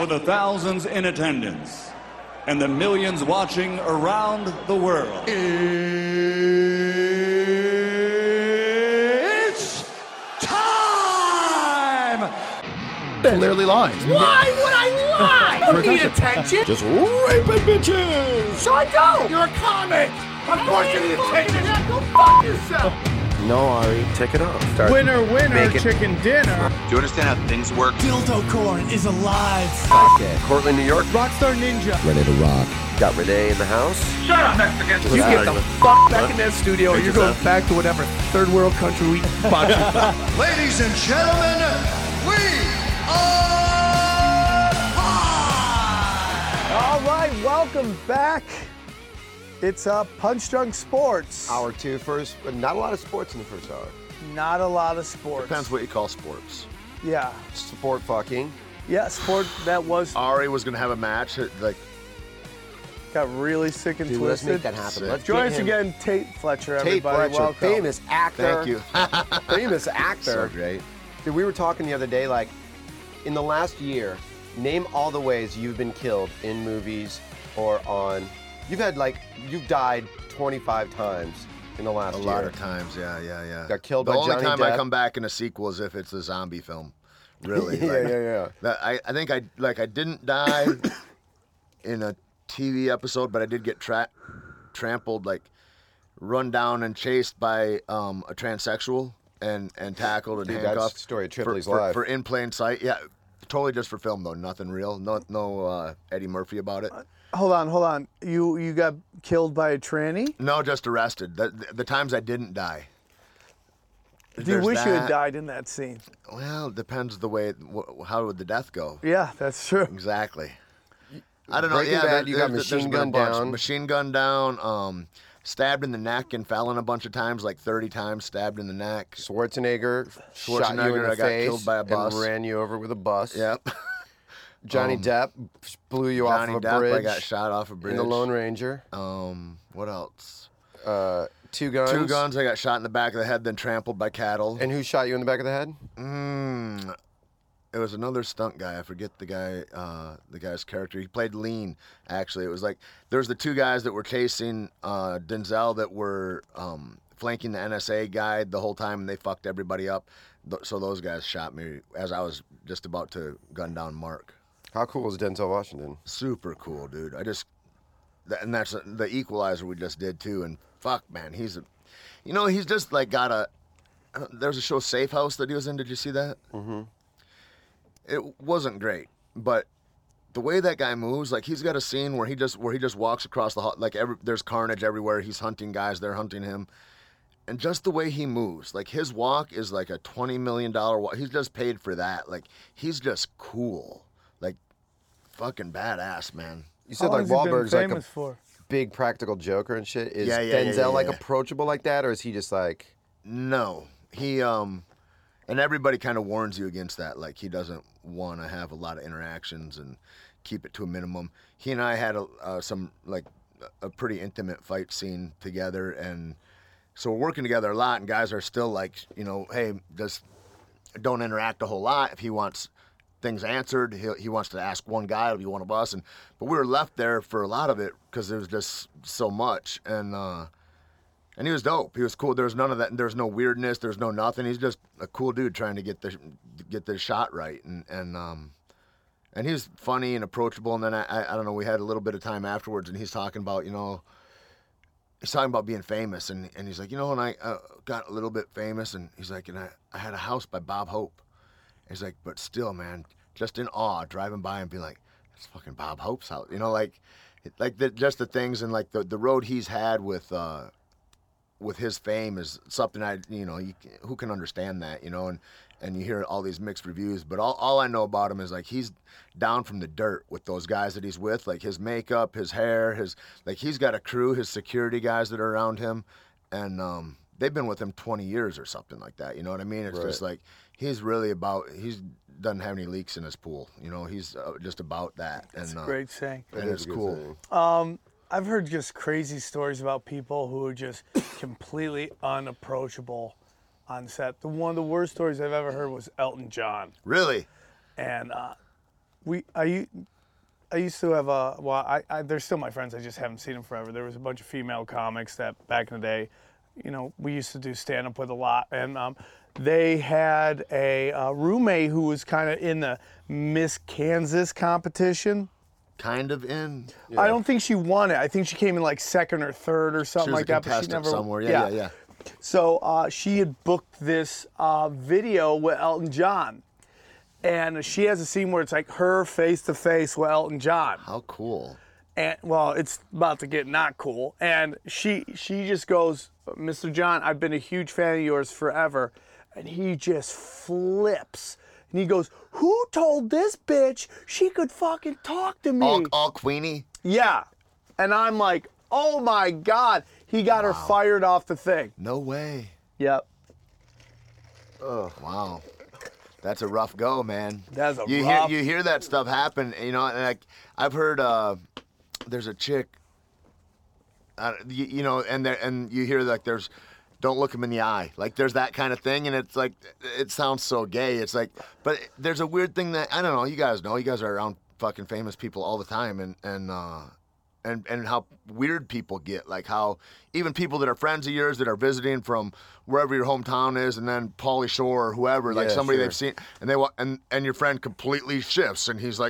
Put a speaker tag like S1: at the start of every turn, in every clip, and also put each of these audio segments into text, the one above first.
S1: for the thousands in attendance and the millions watching around the world. It's time!
S2: Clearly lying.
S3: Why would I lie? I don't need attention.
S2: Just raping bitches.
S3: So I don't. You're a comic. Of course you need attention. Go fuck yourself.
S4: No, Ari, take it off.
S5: Winner, chicken dinner.
S6: Do you understand how things work?
S7: Dildo Corn is alive.
S4: Okay. Cortland, New York.
S5: Rockstar Ninja.
S4: Ready to rock. Got Renee in the house.
S6: Shut up, Mexican!
S3: You get the fuck back in that studio or you're going back to whatever third world country we bought you.
S8: Ladies and gentlemen, we are live!
S5: All right, welcome back. It's Punch Drunk Sports.
S4: Hour two first, but not a lot of sports in the first hour.
S5: Not a lot of sports.
S2: Depends what you call sports.
S5: Yeah.
S4: Sport fucking.
S5: Yeah, sport that was
S2: Ari was going to have a match.
S5: got really sick and
S4: Dude, let's
S5: twisted.
S4: make that happen. Let's
S5: Join
S4: get
S5: us
S4: him.
S5: again, Tate Fletcher,
S4: Tate
S5: everybody.
S4: Fletcher,
S5: Welcome.
S4: famous actor.
S2: Thank you.
S4: Famous actor.
S2: So great.
S4: Dude, we were talking the other day, like, in the last year, name all the ways you've been killed in movies or on. You've died 25 times in the last year.
S2: A lot of times, yeah.
S4: Got killed
S2: the
S4: by
S2: only
S4: Johnny
S2: time
S4: Depp.
S2: I come back in a sequel is if it's a zombie film. Really.
S4: Yeah.
S2: I think I didn't die in a TV episode, but I did get trampled, run down and chased by a transsexual and tackled and
S4: Dude,
S2: handcuffed.
S4: that's the story of Tripley's life.
S2: For in plain sight. Yeah, totally just for film though, nothing real. No Eddie Murphy about it.
S5: Hold on. You got killed by a tranny?
S2: No, just arrested. The times I didn't die.
S5: Do you
S2: There's
S5: wish you had
S2: that.
S5: died in that scene?
S2: Well, it depends the way. How would the death go?
S5: Yeah, that's true.
S2: Exactly. I don't know.
S4: Breaking
S2: Yeah,
S4: Bad, you got
S2: there's
S4: Machine
S2: been a
S4: Gun
S2: bunch.
S4: Down.
S2: Machine Gun Down. Stabbed in the neck and fell in a bunch of times, like 30 times. Stabbed in the neck.
S4: Schwarzenegger shot you in the
S2: I got
S4: face
S2: killed by a bus.
S4: and ran you over with a bus.
S2: Yep.
S4: Johnny Depp blew you off
S2: Johnny
S4: of a
S2: Depp,
S4: bridge.
S2: I got shot off a bridge.
S4: In the Lone Ranger.
S2: What else?
S4: 2 guns.
S2: 2 guns. I got shot in the back of the head, then trampled by cattle.
S4: And who shot you in the back of the head?
S2: It was another stunt guy. I forget the guy's character. He played Lean, actually. It was like there was the 2 guys that were chasing Denzel that were flanking the NSA guy the whole time, and they fucked everybody up. So those guys shot me as I was just about to gun down Mark.
S4: How cool was Denzel Washington?
S2: Super cool, dude. And that's the Equalizer we just did too. And fuck, man, he's just like got a. There's a show Safe House that he was in. Did you see that? Mm-hmm. It wasn't great, but the way that guy moves, like he's got a scene where he just walks across the hall, there's carnage everywhere. He's hunting guys, they're hunting him, and just the way he moves, like his walk is like a $20 million walk. He's just paid for that. Like he's just cool, like fucking badass, man.
S4: You said
S5: How
S4: like
S5: long has he been
S4: Wahlberg's like a
S5: famous for?
S4: big practical joker and shit. Is
S2: Yeah,
S4: Denzel like
S2: yeah.
S4: approachable like that, or is he just like?
S2: No, he and everybody kind of warns you against that. Like he doesn't want to have a lot of interactions and keep it to a minimum. He and I had a pretty intimate fight scene together, and so we're working together a lot. And guys are still like, hey, just don't interact a whole lot. If he wants things answered, he wants to ask one guy, it'll be one of us. But we were left there for a lot of it because there was just so much. And he was dope. He was cool. There was none of that. There's no weirdness. There's no nothing. He's just a cool dude trying to get the shot right. And he's funny and approachable. And then I don't know. We had a little bit of time afterwards, and he's talking about being famous. And he's like, and I got a little bit famous. And he's like, and I had a house by Bob Hope. And he's like, but still, man, just in awe, driving by and being like, that's fucking Bob Hope's house. Just the things and like the road he's had with his fame is something who can understand that, and you hear all these mixed reviews, but all I know about him is like he's down from the dirt with those guys that he's with, like his makeup, his hair, he's got a crew, his security guys that are around him, and they've been with him 20 years or something like that, you know what I mean? It's
S4: right.
S2: Just like he doesn't have any leaks in his pool, he's just about that.
S5: That's
S2: and
S5: a great saying.
S2: and it's cool.
S5: I've heard just crazy stories about people who are just completely unapproachable on set. One of the worst stories I've ever heard was Elton John.
S2: Really?
S5: And I used to have they're still my friends. I just haven't seen them forever. There was a bunch of female comics that back in the day, we used to do stand up with a lot, and they had a roommate who was kind of in the Miss Kansas competition.
S2: Kind of in.
S5: Yeah. I don't think she won it. I think she came in like second or third or something like that.
S2: But she never somewhere. Yeah.
S5: So she had booked this video with Elton John. And she has a scene where it's like her face to face with Elton John.
S2: How cool.
S5: And well, it's about to get not cool. And she just goes, Mr. John, I've been a huge fan of yours forever. And he just flips. And he goes, who told this bitch she could fucking talk to me?
S2: All Queenie?
S5: Yeah. And I'm like, oh my God. He got her fired off the thing.
S2: No way.
S5: Yep.
S2: Oh, wow. That's a rough go, man.
S5: That's
S2: you hear that stuff happen, and I've heard there's a chick, and you hear like there's don't look him in the eye, like there's that kind of thing, and it's like it sounds so gay. It's like, but there's a weird thing that I don't know. You guys are around fucking famous people all the time, and how weird people get, like how even people that are friends of yours that are visiting from wherever your hometown is, and then Pauly Shore or whoever, like somebody they've seen, and they and your friend completely shifts, and he's like,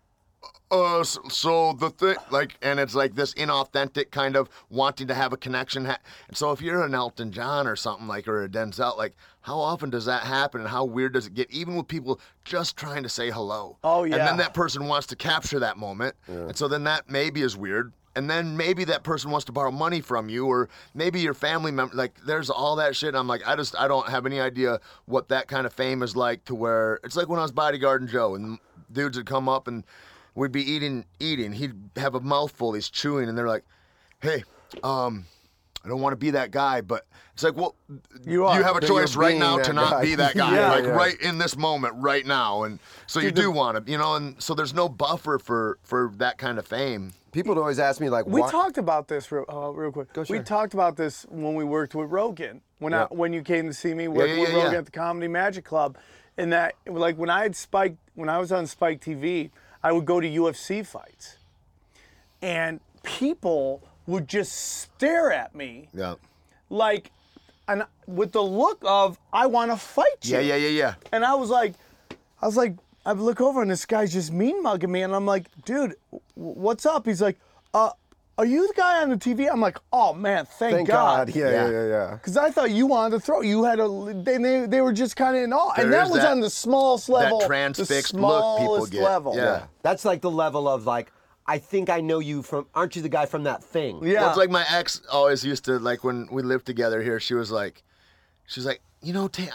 S2: so the thing, like, and it's like this inauthentic kind of wanting to have a connection. And so if you're an Elton John or something like, or a Denzel, like, how often does that happen, and how weird does it get, even with people just trying to say hello?
S5: Oh, yeah.
S2: And then that person wants to capture that moment, and so then that maybe is weird. And then maybe that person wants to borrow money from you, or maybe your family member, like there's all that shit. I'm like, I don't have any idea what that kind of fame is like, to where it's like when I was bodyguarding Joe and dudes would come up and we'd be eating. He'd have a mouthful, he's chewing, and they're like, hey, I don't want to be that guy, but it's like, well, you have a choice right now to not be that guy, right in this moment, right now. And so you do want to, and so there's no buffer for that kind of fame.
S4: People would always ask me, like,
S5: we talked about this real quick. We talked about this when we worked with Rogan. When you came to see me working with Rogan at the Comedy Magic Club, and that, like, when I was on Spike TV, I would go to UFC fights, and people would just stare at me, like, and with the look of, I want to fight you.
S2: Yeah.
S5: And I was like, I look over and this guy's just mean mugging me, and I'm like, dude, what's up? He's like, are you the guy on the TV? I'm like, oh man, thank God.
S4: Yeah.
S5: Because I thought you wanted to throw. You had they were just kind of in awe, and that was on the smallest level.
S2: That transfixed look people get.
S5: Level.
S4: Yeah, that's like the level of like, I think I know you from. Aren't you the guy from that thing?
S5: Yeah.
S2: Well, it's like my ex always used to, like, when we lived together here. She was like, Tay,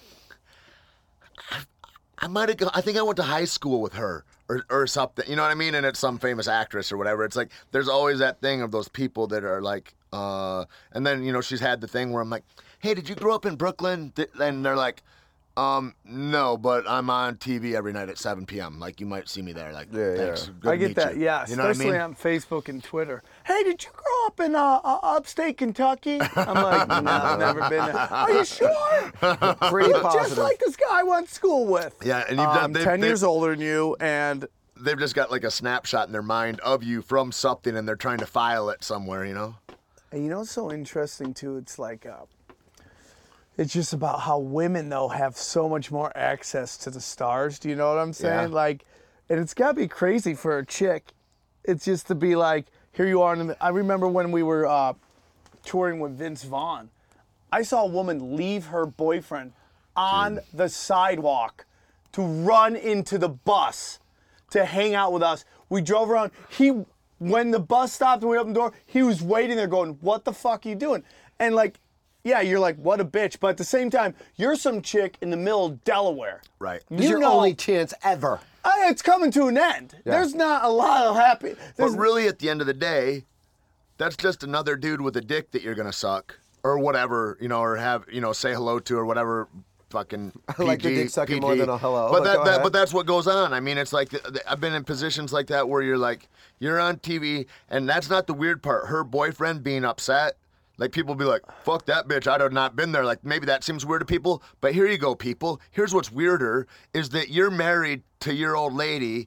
S2: I might have. I think I went to high school with her, or something. You know what I mean? And it's some famous actress or whatever. It's like there's always that thing of those people that are like. And then she's had the thing where I'm like, hey, did you grow up in Brooklyn? And they're like, no, but I'm on TV every night at 7 p.m. Like, you might see me there. Like, thanks. Good
S5: I get
S2: meet
S5: that.
S2: you.
S5: Yeah,
S2: You know what I
S5: especially
S2: mean?
S5: on Facebook and Twitter. Hey, did you grow up in upstate Kentucky? I'm like, no, I've never been there. Are you sure?
S4: Pretty
S5: Look
S4: positive.
S5: just like this guy I went to school with.
S2: Yeah, and
S5: I'm 10 years older than you, and
S2: they've just got like a snapshot in their mind of you from something, and they're trying to file it somewhere,
S5: And what's so interesting too? It's like, it's just about how women though have so much more access to the stars. Do you know what I'm saying?
S2: Yeah.
S5: Like, and it's gotta be crazy for a chick. It's just to be like, here you are. I remember when we were touring with Vince Vaughn. I saw a woman leave her boyfriend on the sidewalk to run into the bus to hang out with us. We drove around. When the bus stopped and we opened the door, he was waiting there going, what the fuck are you doing? And like, yeah, you're like, what a bitch. But at the same time, you're some chick in the middle of Delaware.
S2: Right.
S4: It's your only chance ever.
S5: It's coming to an end.
S4: Yeah.
S5: There's not a lot of happy.
S2: But really, at the end of the day, that's just another dude with a dick that you're going to suck. Or whatever, or have, say hello to, or whatever fucking PG,
S4: I like the dick sucking more than a hello.
S2: But that's what goes on. I mean, it's like, I've been in positions like that where you're like, you're on TV, and that's not the weird part. Her boyfriend being upset, like, people be like, fuck that bitch, I'd have not been there. Like, maybe that seems weird to people, but here you go, people. Here's what's weirder, is that you're married to your old lady,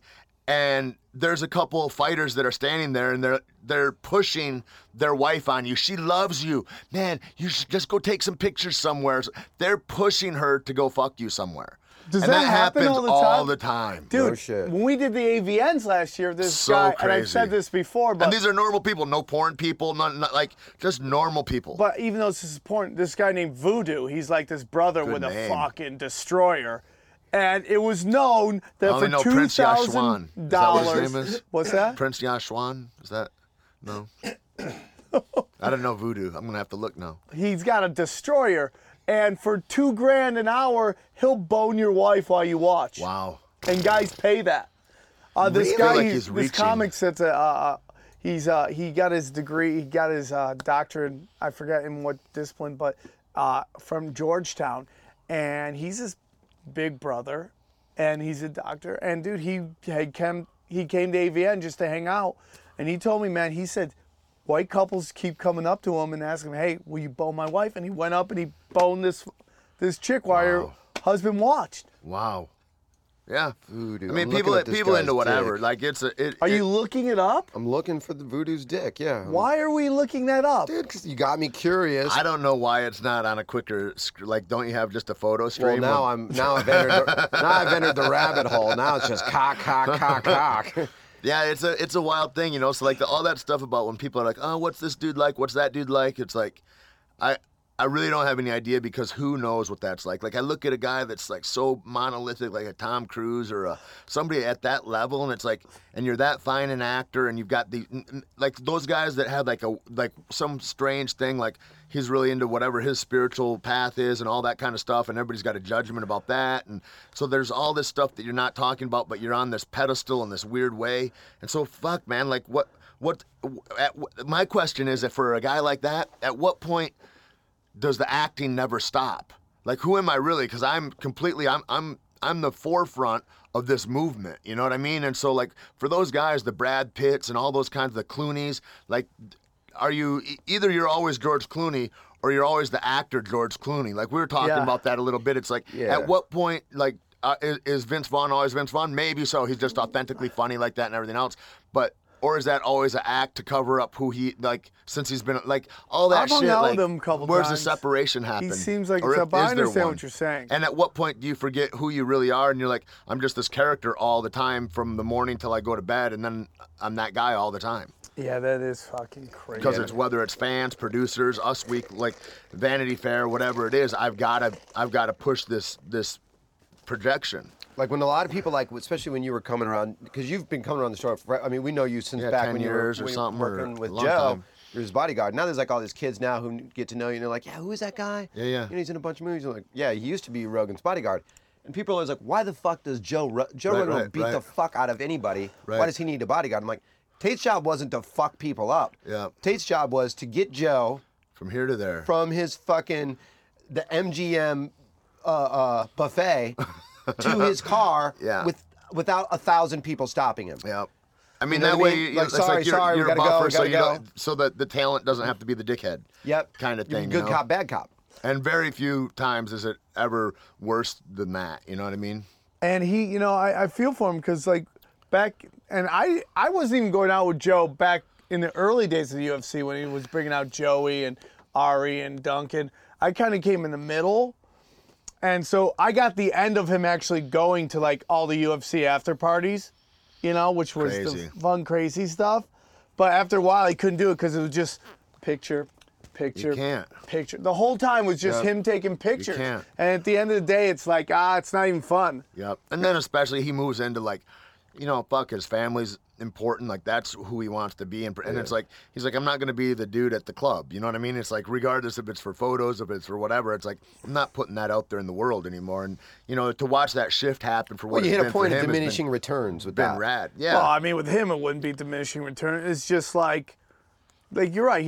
S2: and there's a couple of fighters that are standing there, and they're pushing their wife on you. She loves you, man. You should just go take some pictures somewhere. They're pushing her to go fuck you somewhere.
S5: Does
S2: and
S5: that happen
S2: happens
S5: all the time?
S2: time.
S5: Dude,
S4: No shit.
S5: when we did the AVNs last year, this
S2: So
S5: guy,
S2: crazy.
S5: and I've said this before, but
S2: And these are normal people, no porn people, not like just normal people.
S5: But even though this is porn, this guy named Voodoo, he's like this brother
S2: Good
S5: with
S2: name.
S5: a fucking destroyer. And it was known that
S2: I only
S5: for
S2: know Prince Yashwan. Is that what his name is?
S5: What's that?
S2: Prince Yashwan? Is that? No. I don't know Voodoo. I'm gonna have to look now.
S5: He's got a destroyer, and for $2,000 an hour, he'll bone your wife while you watch.
S2: Wow.
S5: And guys pay that. This
S2: Really?
S5: guy,
S2: Like
S5: this
S2: he's reaching.
S5: comic says he got his degree, he got his doctorate. I forget in what discipline, but from Georgetown, and he's his big brother, and he's a doctor. And dude, he came to AVN just to hang out, and he told me, man, he said white couples keep coming up to him and asking him, hey, will you bone my wife? And he went up and he boned this chick while her husband watched.
S2: Wow. Yeah.
S4: Voodoo.
S2: I mean,
S4: I'm looking at this
S2: people
S4: guy's
S2: into whatever.
S4: dick.
S2: Like it's a.
S5: Are you looking it up?
S4: I'm looking for the Voodoo's dick. Yeah.
S5: Why are we looking that up?
S4: Dude, because you got me curious.
S2: I don't know why it's not on a quicker. Like, don't you have just a photo
S4: Well,
S2: stream?
S4: now I've entered the rabbit hole. Now it's just cock.
S2: Yeah, it's a wild thing, you know. So like all that stuff about when people are like, oh, what's this dude like? What's that dude like? It's like, I really don't have any idea because who knows what that's like. Like I look at a guy that's like so monolithic, like a Tom Cruise or somebody at that level, and it's like, and you're that fine an actor, and you've got the like those guys that have like some strange thing, like he's really into whatever his spiritual path is and all that kind of stuff, and everybody's got a judgment about that, and so there's all this stuff that you're not talking about, but you're on this pedestal in this weird way, and so fuck, man, like my question is that for a guy like that, at what point does the acting never stop? Like, who am I really? Because I'm the forefront of this movement. You know what I mean? And so, like, for those guys, the Brad Pitts and all those kinds of the Clooney's, like, are you either you're always George Clooney or you're always the actor George Clooney? Like, we were talking about that a little bit. It's like, at what point, like, is Vince Vaughn always Vince Vaughn? Maybe so. He's just authentically funny like that and everything else. But or is that always an act to cover up who he, like, since he's been, like, all that
S5: I've hung
S2: shit,
S5: out
S2: like,
S5: with him a couple
S2: where's
S5: times.
S2: the separation happen?
S5: He seems like
S2: Or
S5: it's
S2: if-
S5: up. I
S2: is there
S5: understand
S2: one?
S5: what you're saying.
S2: And at what point do you forget who you really are and you're like, I'm just this character all the time from the morning till I go to bed, and then I'm that guy all the time?
S5: Yeah, that is fucking crazy.
S2: Because it's whether it's fans, producers, Us Week, like Vanity Fair, whatever it is, I've got to push this projection.
S4: Like when a lot of people, like especially when you were coming around, because you've been coming around the store. I mean, we know you since back
S2: 10
S4: when you were
S2: years or something, or
S4: working with
S2: a long
S4: Joe.
S2: time.
S4: You're his bodyguard. Now there's like all these kids now who get to know you, and they're like, yeah, who is that guy?
S2: Yeah.
S4: You know, he's in a bunch of movies. You're like, yeah, he used to be Rogan's bodyguard. And people are always like, why the fuck does Joe Rogan will beat the fuck out of anybody?
S2: Right.
S4: Why does he need a bodyguard? I'm like, Tate's job wasn't to fuck people up.
S2: Yeah.
S4: Tate's job was to get Joe
S2: From here to there.
S4: from his fucking the MGM buffet to his car
S2: Yeah.
S4: without 1,000 people stopping him.
S2: Yeah. I mean,
S4: You know
S2: that
S4: what I
S2: way,
S4: mean? Like,
S2: it's
S4: sorry, we
S2: you're a
S4: gotta go,
S2: buffer,
S4: we
S2: so
S4: gotta
S2: you
S4: go.
S2: don't, so that the talent doesn't have to be the dickhead.
S4: Yep.
S2: Kind of
S4: You're
S2: thing.
S4: Good
S2: you know?
S4: cop, bad cop.
S2: And very few times is it ever worse than that. You know what I mean?
S5: And he, you know, I feel for him because like back, and I wasn't even going out with Joe back in the early days of the UFC when he was bringing out Joey and Ari and Duncan. I kind of came in the middle. And so I got the end of him actually going to like all the UFC after parties, you know, which was
S2: Crazy.
S5: the fun, crazy stuff. But after a while, he couldn't do it because it was just picture,
S2: You can't.
S5: picture. The whole time was just him taking pictures.
S2: can't.
S5: And at the end of the day, it's like, it's not even fun.
S2: Yep. And then especially he moves into like, you know, fuck, his family's important. Like that's who he wants to be. And it's like, he's like, I'm not going to be the dude at the club. You know what I mean? It's like, regardless if it's for photos, if it's for whatever, it's like, I'm not putting that out there in the world anymore. And, you know, to watch that shift happen for what
S4: Well, you
S2: it's
S4: hit a
S2: been for
S4: point of
S2: him has
S4: diminishing returns with
S2: been
S4: that.
S2: rad. Yeah.
S5: Well, I mean, with him, it wouldn't be diminishing return. It's just like you're right.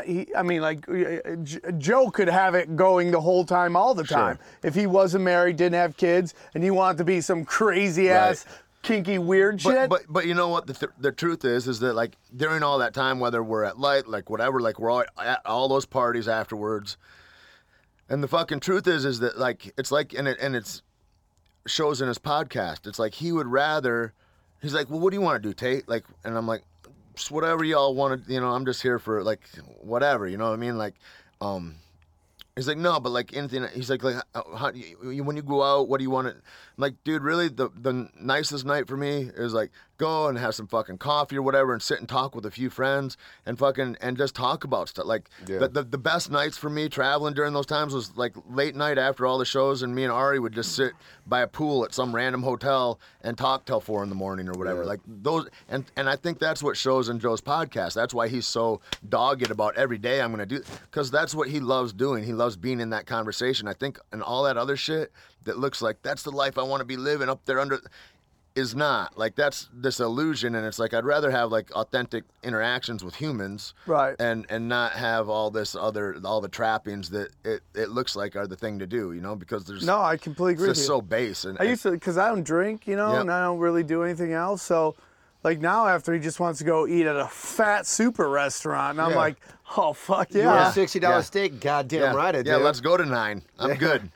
S5: Joe could have it going the whole time, all the time. If he wasn't married, didn't have kids, and he wanted to be some crazy ass, kinky, weird shit.
S2: But you know what? The truth is that like during all that time, whether we're at light, like whatever, like we're all at all those parties afterwards. And the fucking truth is that like it's like, and it's shows in his podcast. It's like he would rather he's like, well, what do you want to do, Tate? Like, and I'm like, just whatever y'all want to, I'm just here for like whatever, you know what I mean? Like, he's like, no, but like anything. He's like how do you, when you go out, what do you want to? I'm like, dude, really, the nicest night for me is like go and have some fucking coffee or whatever, and sit and talk with a few friends and just talk about stuff. Like the best nights for me traveling during those times was like late night after all the shows, and me and Ari would just sit by a pool at some random hotel and talk till 4 a.m. or whatever. Like those, and I think that's what shows in Joe's podcast. That's why he's so dogged about every day I'm gonna do, because that's what he loves doing. He loves being in that conversation. I think, and all that other shit that looks like that's the life I want to be living up there under, is not. Like, that's this illusion, and it's like I'd rather have like authentic interactions with humans,
S5: right,
S2: and not have all the trappings that it looks like are the thing to do, because there's
S5: no, I completely agree.
S2: It's just so base. And
S5: I used to, because I don't drink, and I don't really do anything else, so. Like now, after he just wants to go eat at a fat super restaurant, and I'm like, oh fuck yeah!
S4: You want a $60 steak? Goddamn right I do.
S2: Yeah, let's go to 9. I'm good.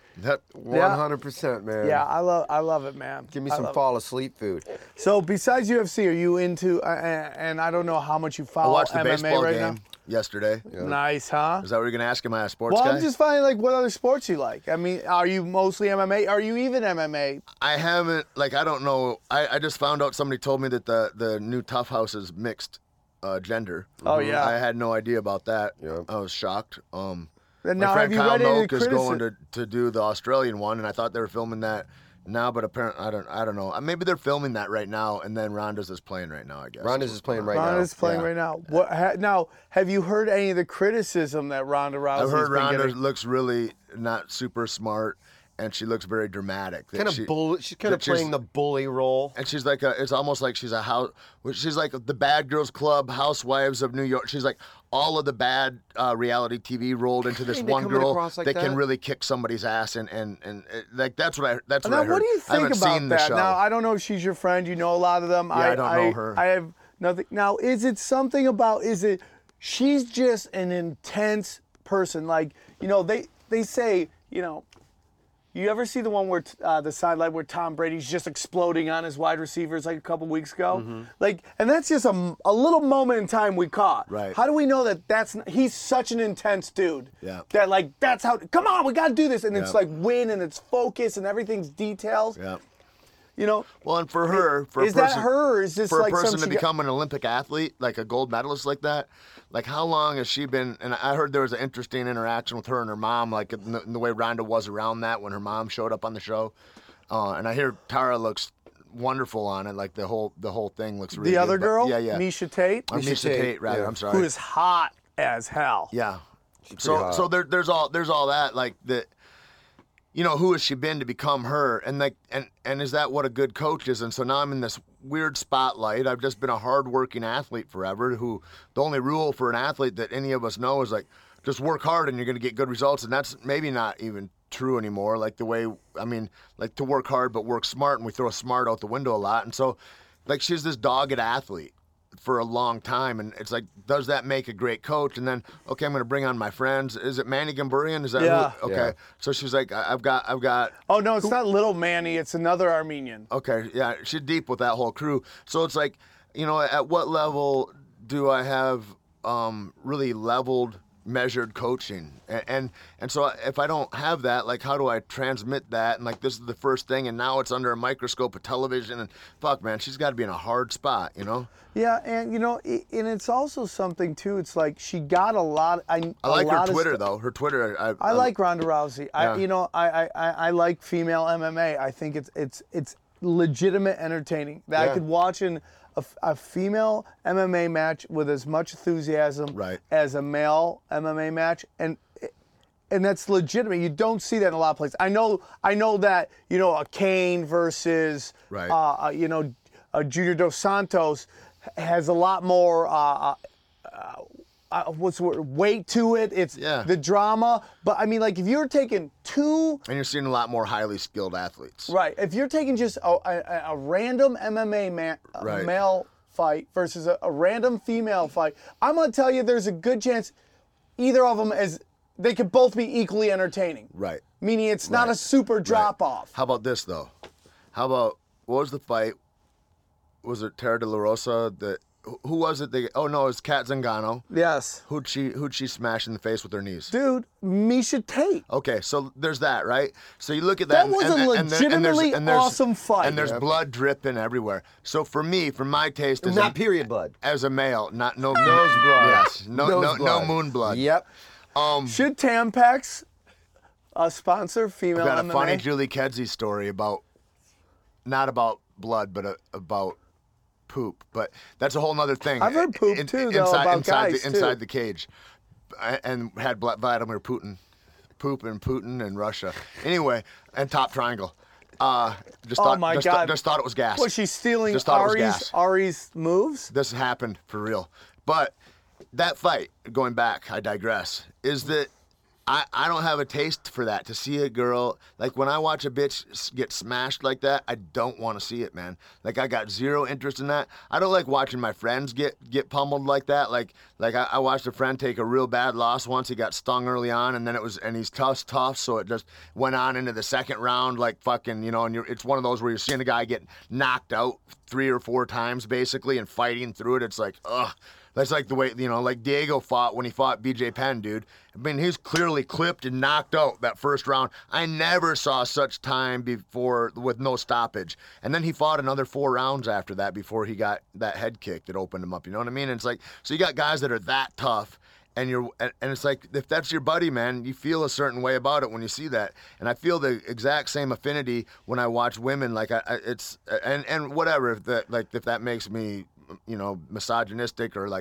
S4: 100%, man.
S5: Yeah, I love it, man.
S4: Give me some fall asleep food.
S5: So besides UFC, are you into? And I don't know how much you follow
S2: I watched the
S5: MMA
S2: baseball
S5: right
S2: game yesterday.
S5: now. Nice, huh?
S2: Is that what you're gonna ask? Am I a sports
S5: Well,
S2: guy?
S5: I'm just finding like what other sports you like. I mean, are you mostly MMA? Are you even MMA?
S2: I haven't. Like, I don't know. I just found out, somebody told me that the new Tough House is mixed gender.
S5: Oh yeah.
S2: I had no idea about that.
S4: Yeah.
S2: I was shocked.
S5: And
S2: My
S5: now,
S2: friend
S5: have you
S2: Kyle
S5: read any
S2: Noak is
S5: criticism?
S2: going to do the Australian one, and I thought they were filming that now, but apparently I don't know. Maybe they're filming that right now, and then Ronda's is playing right now, I guess.
S4: Ronda's is playing right now.
S5: Ronda's playing right now. What? Now, have you heard any of the criticism that Ronda Rousey?
S2: I've heard Ronda
S5: getting?
S2: looks really not super smart, and she looks very dramatic.
S4: She's kind of playing the bully role.
S2: And she's like it's almost like she's she's like the Bad Girls Club, Housewives of New York. She's like all of the bad reality TV rolled into this one girl
S4: like
S2: that can really kick somebody's ass, and like that's what I
S5: Now,
S2: heard.
S5: what do you
S2: I haven't
S5: think about
S2: seen the
S5: that?
S2: show.
S5: Now, I don't know if she's your friend. You know a lot of them.
S2: Yeah, I don't know her.
S5: I have nothing. Now, is it something about? Is it? She's just an intense person. Like they say You ever see the one where the sideline where Tom Brady's just exploding on his wide receivers like a couple weeks ago?
S2: Mm-hmm.
S5: Like, and that's just a little moment in time we caught.
S2: Right.
S5: How do we know that he's such an intense dude?
S2: Yeah.
S5: That like that's how. Come on, we got to do this, and it's
S2: Yeah.
S5: like win, and it's focus, and everything's details.
S2: Yeah.
S5: Well,
S2: and for her,
S5: is that her? Or is this
S2: for
S5: like
S2: a person
S5: some
S2: to become an Olympic athlete, like a gold medalist like that? Like, how long has she been? And I heard there was an interesting interaction with her and her mom, like in the way Ronda was around that when her mom showed up on the show. And I hear Tara looks wonderful on it. Like the whole thing looks really
S5: the
S2: good.
S5: other girl?
S2: Yeah.
S5: Misha Tate.
S2: Misha Tate, rather.
S4: yeah.
S2: I'm sorry.
S5: Who is hot as hell.
S2: Yeah.
S4: hot.
S2: So there's all that, like that. Who has she been to become her? And like and is that what a good coach is? And so now I'm in this weird spotlight. I've just been a hardworking athlete forever, who the only rule for an athlete that any of us know is like just work hard and you're gonna get good results. And that's maybe not even true anymore. Like the way, like to work hard but work smart, and we throw smart out the window a lot. And so like she's this dogged athlete for a long time, and it's like, does that make a great coach? And then, okay, I'm going to bring on my friends. Is it Manny Gamburian? Is that
S5: Yeah.
S2: who? Okay.
S4: Yeah.
S2: So she's like, I've got.
S5: Oh no, it's not Little Manny. It's another Armenian.
S2: Okay, yeah, she's deep with that whole crew. So it's like, at what level do I have really leveled, measured coaching? And so if I don't have that, like, how do I transmit that? And like, this is the first thing, and now it's under a microscope of television, and fuck, man, she's got to be in a hard spot,
S5: Yeah, and and it's also something too. It's like she got a lot. I
S2: like her Twitter though. Her Twitter.
S5: I like Ronda Rousey.
S2: Yeah.
S5: I like female MMA. I think it's legitimate entertaining. That
S2: Yeah.
S5: I could watch a female MMA match with as much enthusiasm
S2: Right.
S5: as a male MMA match, and that's legitimate. You don't see that in a lot of places. I know that a Kane versus
S2: Right.
S5: Junior Dos Santos has a lot more what's the word, weight to it. It's the drama. But I mean, like, if you're taking two,
S2: and you're seeing a lot more highly skilled athletes.
S5: right? If you're taking just a random MMA
S2: Right.
S5: male fight versus a random female fight, I'm gonna tell you, there's a good chance either of them they could both be equally entertaining.
S2: Right.
S5: Meaning it's not a super drop off.
S2: How about this though? What was the fight was it Tara De La Rosa? Who was it? Oh no, it was Kat Zingano.
S5: Yes.
S2: Who'd she smash in the face with her knees?
S5: Dude, Misha Tate.
S2: Okay, so there's that, right? So you look at that.
S5: That was a legitimately awesome fight.
S2: And there's blood dripping everywhere. So for me, for my taste,
S4: not period blood.
S2: As a male, not no
S4: nose blood.
S2: Yes, no moon blood.
S4: Yep.
S5: Should Tampax sponsor female
S2: I've got
S5: MMA?
S2: a funny Julie Kedzie story not about blood, but about poop. But that's a whole nother thing.
S5: I've heard poop too, though, about guys
S2: inside the cage, and had Vladimir Putin, poop and Putin and Russia. Anyway, and Top Triangle. Just thought it was gas.
S5: Was she stealing
S2: Just thought it was gas.
S5: Ari's moves?
S2: This happened for real. But that fight, going back, I digress, is that I don't have a taste for that. To see a girl, like when I watch a bitch get smashed like that, I don't want to see it, man. Like I got zero interest in that. I don't like watching my friends get pummeled like that. Like I watched a friend take a real bad loss once. He got stung early on, and he's tough, so it just went on into the second round like fucking, and it's one of those where you're seeing a guy get knocked out 3 or 4 times basically and fighting through it. It's like, ugh. That's like the way, like Diego fought when he fought BJ Penn, dude. I mean, he's clearly clipped and knocked out that first round. I never saw such time before with no stoppage. And then he fought another 4 rounds after that before he got that head kick that opened him up. You know what I mean? And it's like, so you got guys that are that tough, and it's like, if that's your buddy, man, you feel a certain way about it when you see that. And I feel the exact same affinity when I watch women. Like it's whatever, if that makes me, misogynistic or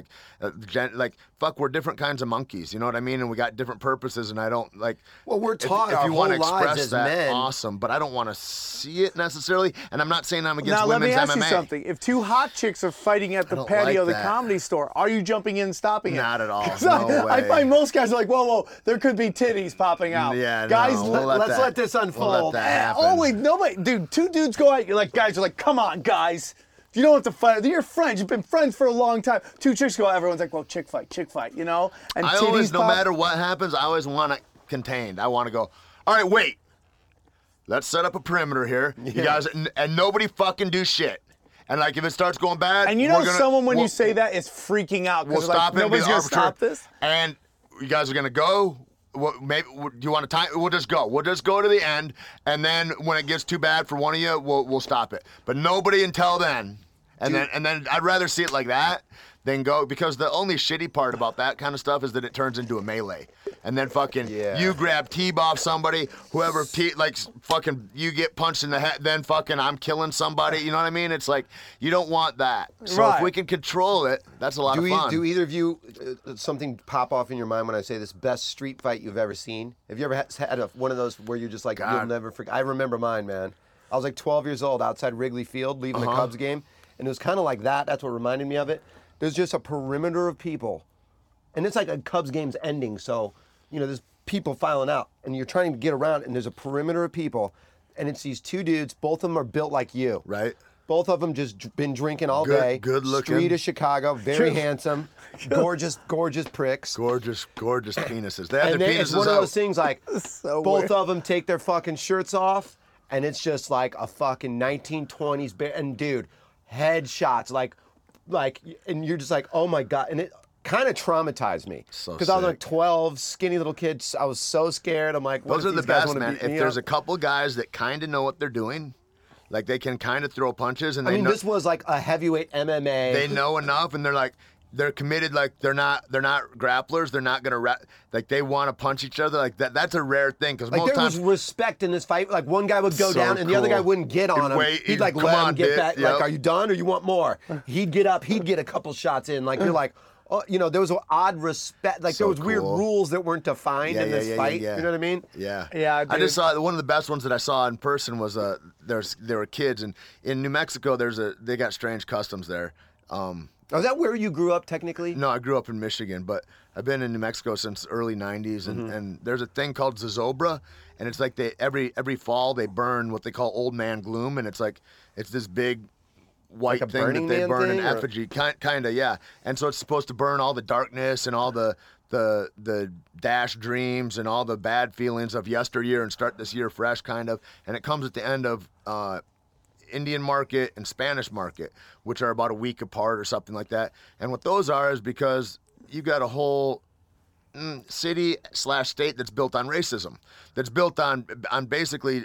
S2: fuck, we're different kinds of monkeys, you know what I mean? And we got different purposes, and I don't like.
S4: Well, we're taught
S2: if
S4: our
S2: you
S4: whole
S2: want to
S4: lives
S2: express
S4: as
S2: that,
S4: men.
S2: awesome, but I don't want to see it necessarily. And I'm not saying I'm against
S5: now, let me
S2: women's
S5: ask
S2: MMA.
S5: you something. If 2 hot chicks are fighting at the
S2: don't
S5: patio
S2: like
S5: of the
S2: that.
S5: Comedy Store, are you jumping in and stopping it?
S2: Not at all.
S5: 'Cause
S2: No
S5: I
S2: way.
S5: find most guys are like, whoa, there could be titties popping out.
S2: Yeah,
S5: guys,
S2: no, we'll
S4: let's let this unfold.
S2: We'll let that happen.
S5: Always, nobody, dude. 2 dudes go out. You're like, guys are like, come on, guys. You don't have to fight. They're your friends. You've been friends for a long time. 2 chicks go. Everyone's like, well, chick fight, And
S2: I
S5: titties
S2: always, no
S5: pop.
S2: matter what happens, I always want it contained. I want to go, all right, wait. Let's set up a perimeter here. You guys, and nobody fucking do shit. And like, if it starts going bad,
S5: And someone when you say that is freaking out.
S2: We'll stop it.
S5: Nobody's gonna stop this.
S2: And you guys are gonna go. Maybe do you want to time? We'll just go. We'll just go to the end, and then when it gets too bad for one of you, we'll stop it. But nobody until then. And then I'd rather see it like that than go, because the only shitty part about that kind of stuff is that it turns into a melee, and then fucking you grab T-bob off somebody, whoever fucking you get punched in the head, then fucking I'm killing somebody. You know what I mean? It's like you don't want that. So if we can control it, that's a lot of fun.
S4: Do either of you something pop off in your mind when I say this best street fight you've ever seen? Have you ever had one of those where you're just like, you'll never forget? I remember mine, man. I was like 12 years old outside Wrigley Field leaving the Cubs game, and it was kind of like that. That's what reminded me of it. There's just a perimeter of people, and it's like a Cubs game's ending, so there's people filing out, and you're trying to get around, and there's a perimeter of people, and it's these 2 dudes. Both of them are built like you,
S2: right?
S4: Both of them just been drinking all day.
S2: Good looking.
S4: Street of Chicago, very handsome, gorgeous pricks.
S2: Gorgeous penises. They have
S4: And
S2: their
S4: then
S2: penises
S4: it's one
S2: out.
S4: of those things like
S5: So
S4: both
S5: weird.
S4: of them take their fucking shirts off, and it's just like a fucking 1920s and dude, headshots like, and you're just like, oh my god, and it kind of traumatized me
S2: So
S4: because I was like
S2: sick.
S4: 12, skinny little kid. I was so scared. I'm like, what
S2: Those
S4: if
S2: are the
S4: these guys
S2: best,
S4: wanna
S2: man.
S4: beat
S2: If
S4: me
S2: there's a
S4: up?
S2: couple guys that kind of know what they're doing, like they can kind of throw punches, and
S4: I
S2: they
S4: mean,
S2: know,
S4: this was like a heavyweight MMA.
S2: they know enough, and they're committed. Like they're not grapplers. They're not gonna like they want to punch each other. Like that's a rare thing, because
S4: Like
S2: most
S4: there was
S2: times
S4: respect in this fight. Like one guy would go
S2: So
S4: down and the other guy
S2: cool.
S4: wouldn't get on him.
S2: Wait,
S4: He'd like
S2: come
S4: let
S2: on,
S4: him get
S2: bitch.
S4: back.
S2: Yep.
S4: Like, are you done or you want more? He'd get up. He'd get a couple shots in. Like you're like, oh, there was an odd respect. Like
S2: So
S4: there was weird
S2: cool.
S4: rules that weren't defined in this fight.
S2: yeah.
S4: You know what I mean?
S2: Yeah.
S5: Yeah,
S2: I
S5: dude.
S2: just saw one of the best ones that I saw in person was there were kids, and in New Mexico they got strange customs there.
S4: Is that where you grew up technically?
S2: No, I grew up in Michigan, but I've been in New Mexico since early '90s, and there's a thing called Zozobra, and it's like every fall they burn what they call Old Man Gloom, and it's this big white
S4: Like a
S2: thing that
S4: Burning
S2: they
S4: Man
S2: burn in
S4: thing, or-
S2: effigy, kind of, yeah. And so it's supposed to burn all the darkness and all the dash dreams and all the bad feelings of yesteryear and start this year fresh, kind of. And it comes at the end of Indian market and Spanish market, which are about a week apart or something like that. And what those are is because you got a whole city/state that's built on racism, that's built on basically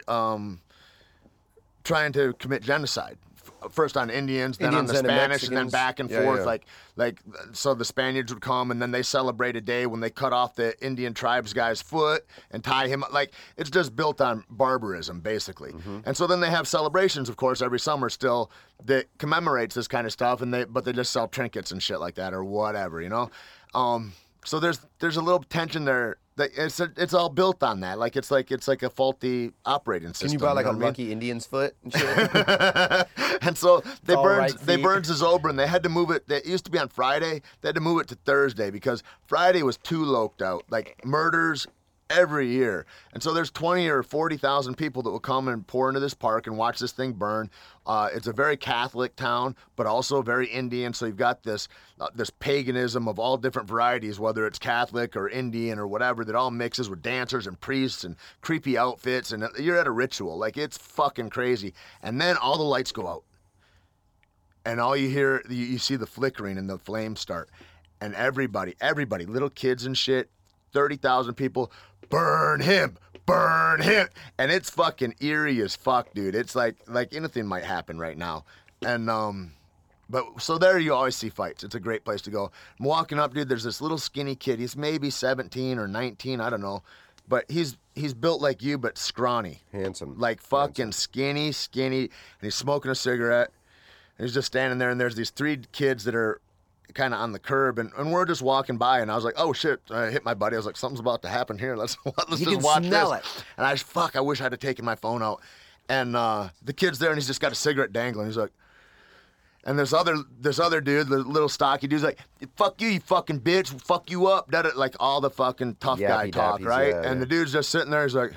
S2: trying to commit genocide. First on Indians, then on the Spanish, and then back and forth. Like, so the Spaniards would come, and then they celebrate a day when they cut off the Indian tribes guy's foot and tie him up. Like, it's just built on barbarism, basically. And so then they have celebrations, of course, every summer still that commemorates this kind of stuff, but they just sell trinkets and shit like that or whatever, you know. So there's a little tension there. It's all built on that. Like it's like a faulty operating system.
S4: Can you buy like
S2: know
S4: a
S2: what I mean?
S4: lucky Indian's foot and shit?
S2: And so they burned
S4: right
S2: Zozobra, and they had to move it. It used to be on Friday. They had to move it to Thursday because Friday was too loked out. Like murders every year. And so there's 20 or 40,000 people that will come and pour into this park and watch this thing burn. It's a very Catholic town, but also very Indian. So you've got this paganism of all different varieties, whether it's Catholic or Indian or whatever, that all mixes with dancers and priests and creepy outfits. And you're at a ritual. Like, it's fucking crazy. And then all the lights go out. And all you hear, you see the flickering and the flames start. And everybody, little kids and shit, 30,000 people, burn him. And it's fucking eerie as fuck, dude. It's like anything might happen right now. And, but so there you always see fights. It's a great place to go. I'm walking up, dude, there's this little skinny kid. He's maybe 17 or 19, I don't know. But he's built like you, but scrawny.
S4: Handsome.
S2: Like fucking skinny. And he's smoking a cigarette. And he's just standing there, and there's these 3 kids that are kind of on the curb, and we're just walking by, and I was like, oh shit, I hit my buddy. I was like, something's about to happen here. Let's just watch
S4: smell
S2: this. And I wish I had taken my phone out. And the kid's there, and he's just got a cigarette dangling. He's like, and this other dude, the little stocky dude's like, fuck you fucking bitch, fuck you up, like all the fucking tough guy talk, right? And the dude's just sitting there, he's like,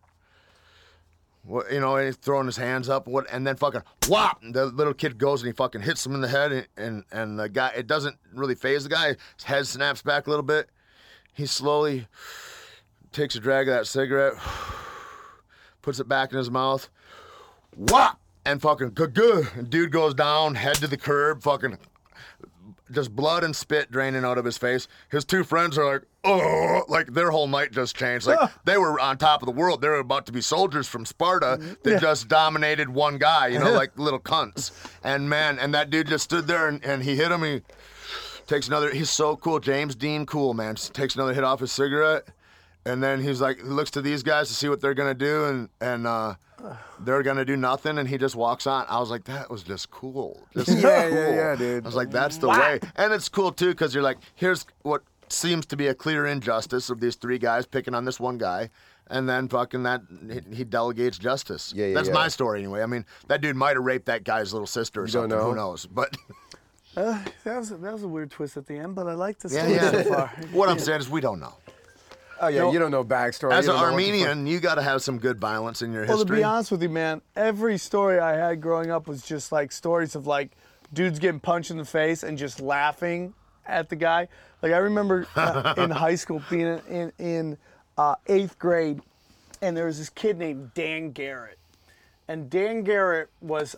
S2: what, you know, and he's throwing his hands up, and then fucking whop, the little kid goes and he fucking hits him in the head, and the guy, it doesn't really faze the guy. His head snaps back a little bit. He slowly takes a drag of that cigarette, puts it back in his mouth, whop, and fucking good. And dude goes down, head to the curb, fucking just blood and spit draining out of his face. His 2 friends are like, oh, like their whole night just changed. Like they were on top of the world. They were about to be soldiers from Sparta that just dominated one guy, you know, like little cunts. And man, and that dude just stood there and he hit him. He takes another, he's so cool. James Dean cool, man. Just takes another hit off his cigarette. And then he's like, he looks to these guys to see what they're going to do. And they're going to do nothing. And he just walks on. I was like, that was just cool. Just cool.
S3: Yeah, dude.
S2: I was like, that's the way. And it's cool, too, because you're like, here's what seems to be a clear injustice of these 3 guys picking on this one guy. And then fucking that, he delegates justice. That's my story, anyway. I mean, that dude might have raped that guy's little sister or something. Who knows? But
S5: that was a weird twist at the end, but I like the
S2: yeah,
S5: story
S2: yeah.
S5: so far.
S2: What I'm saying is we don't know.
S3: Oh, yeah, you don't know backstory.
S2: As
S3: You
S2: an
S3: don't know what the
S2: Armenian, you got to have some good violence in your history.
S5: Well, to be honest with you, man, every story I had growing up was just like stories of like dudes getting punched in the face and just laughing at the guy. Like I remember in high school being in 8th grade, and there was this kid named Dan Garrett, and Dan Garrett was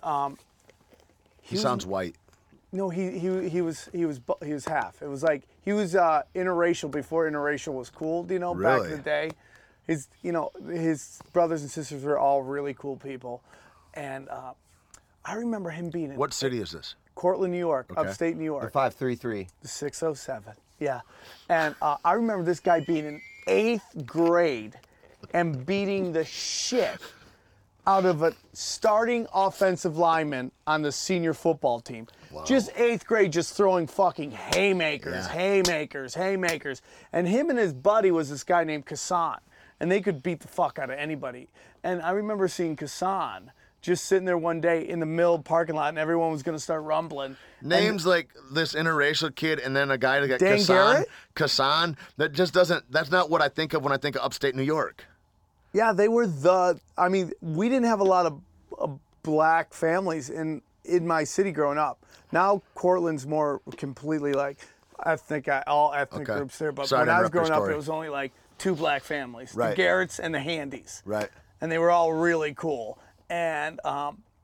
S2: he sounds white.
S5: No, he was half. It was like he was interracial before interracial was cool. You know, back in the day, his brothers and sisters were all really cool people, and I remember him being in
S2: What city is this?
S5: Cortland, New York, upstate New York.
S4: The 533.
S5: The 607. Yeah, and I remember this guy being in 8th grade and beating the shit out of a starting offensive lineman on the senior football team. Wow. Just 8th grade, just throwing fucking haymakers. And him and his buddy was this guy named Kassan, and they could beat the fuck out of anybody. And I remember seeing Kassan just sitting there one day in the middle of the parking lot, and everyone was going to start rumbling.
S2: Names like this interracial kid, and then a guy that got
S5: Dan Garrett?
S2: Kassan, that just doesn't, that's not what I think of when I think of upstate New York.
S5: Yeah, they were we didn't have a lot of black families in my city growing up. Now Cortland's more completely like all ethnic groups there. But when I was growing up, it was only like 2 black families, the Garretts and the Handys.
S2: Right.
S5: And they were all really cool. And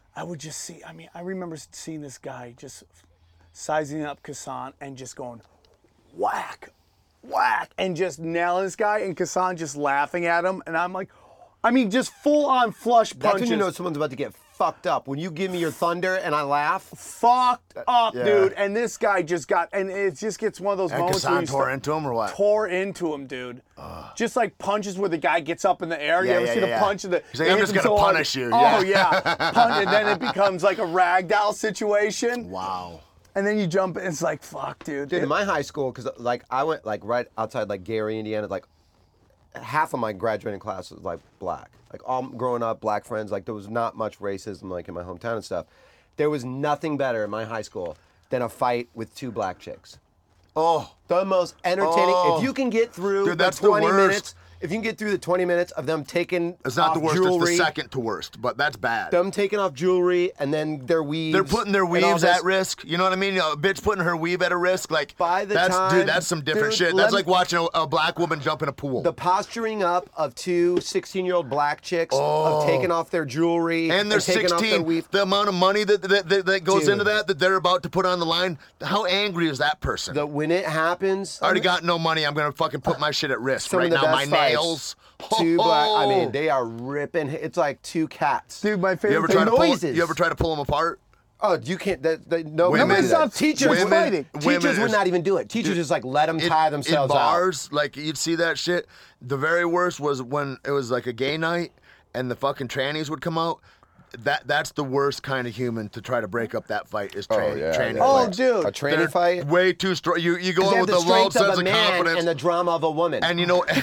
S5: I would just see. I mean, I remember seeing this guy just sizing up Kassan and just going whack, whack, and just nailing this guy, and Kassan just laughing at him, and I'm like, I mean, just full on flush punches.
S4: That's when you know someone's about to get fucked up. When you give me your thunder and I laugh.
S5: Fucked up,
S2: Yeah.
S5: dude. And this guy just got, and it just gets one of those
S2: And
S5: moments where
S2: Kassan
S5: you
S2: tore
S5: start-
S2: into him or what?
S5: Tore into him, dude. Just like punches where the guy gets up in the air. You
S2: Yeah,
S5: ever
S2: yeah,
S5: see the
S2: yeah.
S5: punch of the?
S2: He's like,
S5: they
S2: "I'm
S5: hit
S2: just
S5: him
S2: gonna
S5: so hard."
S2: punish you.
S5: Oh
S2: Yeah.
S5: yeah, punch, and then it becomes like a ragdoll situation.
S2: Wow.
S5: And then you jump, and it's like, fuck, dude.
S4: Dude, in my high school, because like I went like right outside like Gary, Indiana, like half of my graduating class was like black. Like all growing up, black friends. Like there was not much racism like in my hometown and stuff. There was nothing better in my high school than a fight with two black chicks.
S2: Oh,
S4: The most entertaining.
S2: Oh.
S4: If you can get through
S2: Dude,
S4: the
S2: that's the
S4: 20
S2: worst.
S4: minutes, if you can get through the 20 minutes of them taking
S2: it's not
S4: off
S2: the worst.
S4: jewelry,
S2: It's the second to worst, but that's bad.
S4: them taking off jewelry and then their weaves.
S2: They're putting their
S4: and all
S2: weaves
S4: this.
S2: at risk. You know what I mean? A bitch putting her weave at a risk. Like
S4: By the
S2: that's
S4: time-
S2: dude, that's some different
S4: Dude,
S2: shit.
S4: let
S2: That's
S4: me-
S2: like watching a black woman jump in a pool.
S4: The posturing up of two 16-year-old black chicks of taking off their jewelry
S2: and they're
S4: taking off their
S2: 16.
S4: weave.
S2: The amount of money that goes
S4: Dude.
S2: into that they're about to put on the line. How angry is that person?
S4: When it happens,
S2: I already got no money. I'm gonna fucking put my shit at risk
S4: some
S2: right
S4: of the
S2: now.
S4: best
S2: My
S4: fights.
S2: nails.
S4: Two black. I mean, they are ripping. It's like two cats.
S5: Dude, my
S2: You
S5: favorite
S2: ever
S5: thing.
S2: try to pull?
S4: noises.
S2: You ever try to pull them apart?
S4: Oh, you can't. No,
S2: Women-
S4: nobody does that.
S5: Nobody's
S4: Teachers,
S5: women-
S4: fighting.
S2: women
S4: Teachers would
S2: is-
S4: not even do it. Teachers just like let them
S2: In-
S4: tie themselves
S2: in
S4: out.
S2: bars, like you'd see that shit. The very worst was when it was like a gay night and the fucking trannies would come out. That's the worst kind of human to try to break up that fight is tranny
S5: Oh,
S2: fights.
S5: dude.
S4: A tranny
S2: They're
S4: fight.
S2: way too strong. You go
S4: They
S2: in
S4: have
S2: with
S4: the
S2: a low
S4: strength
S2: sense
S4: of a
S2: of
S4: man
S2: confidence,
S4: and the drama of a woman.
S2: and you know,
S5: If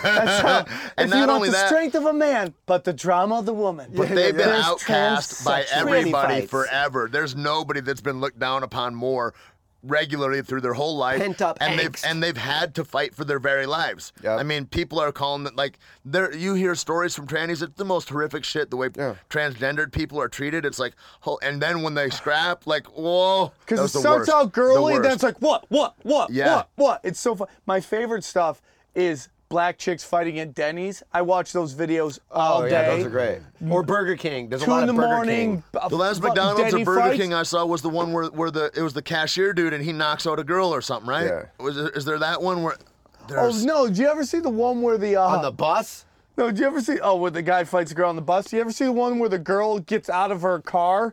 S2: and
S5: you
S2: not
S5: want
S2: only
S5: the
S2: that,
S5: strength of a man, but the drama of the woman.
S2: but they've been
S5: There's
S2: outcast by
S5: transsexual
S2: everybody
S4: fights.
S2: forever. There's nobody that's been looked down upon more regularly through their whole life.
S4: Pent-up
S2: and
S4: angst.
S2: they've had to fight for their very lives.
S4: Yep.
S2: I mean, people are calling it like you hear stories from trannies. It's the most horrific shit. The way transgendered people are treated. It's like, and then when they scrap, like, whoa,
S5: Because
S2: that was
S5: it
S2: the
S5: starts
S2: worst.
S5: out girly,
S2: The
S5: then it's
S2: worst.
S5: like, what?
S2: Yeah.
S5: What? It's so fun. My favorite stuff is black chicks fighting at Denny's. I watch those videos all
S4: oh
S5: day.
S4: yeah, those are great. Or Burger King. There's a
S5: 2
S4: lot
S5: in
S4: of
S5: the
S4: Burger
S5: morning.
S4: King.
S2: The last McDonald's or Burger King I saw was the one where it was the cashier dude and he knocks out a girl or something, right?
S4: Yeah.
S2: Is there that one where?
S5: Oh
S2: There's,
S5: no! Did you ever see the one where the
S4: On the bus?
S5: No, did you ever see where the guy fights a girl on the bus? Do you ever see the one where the girl gets out of her car,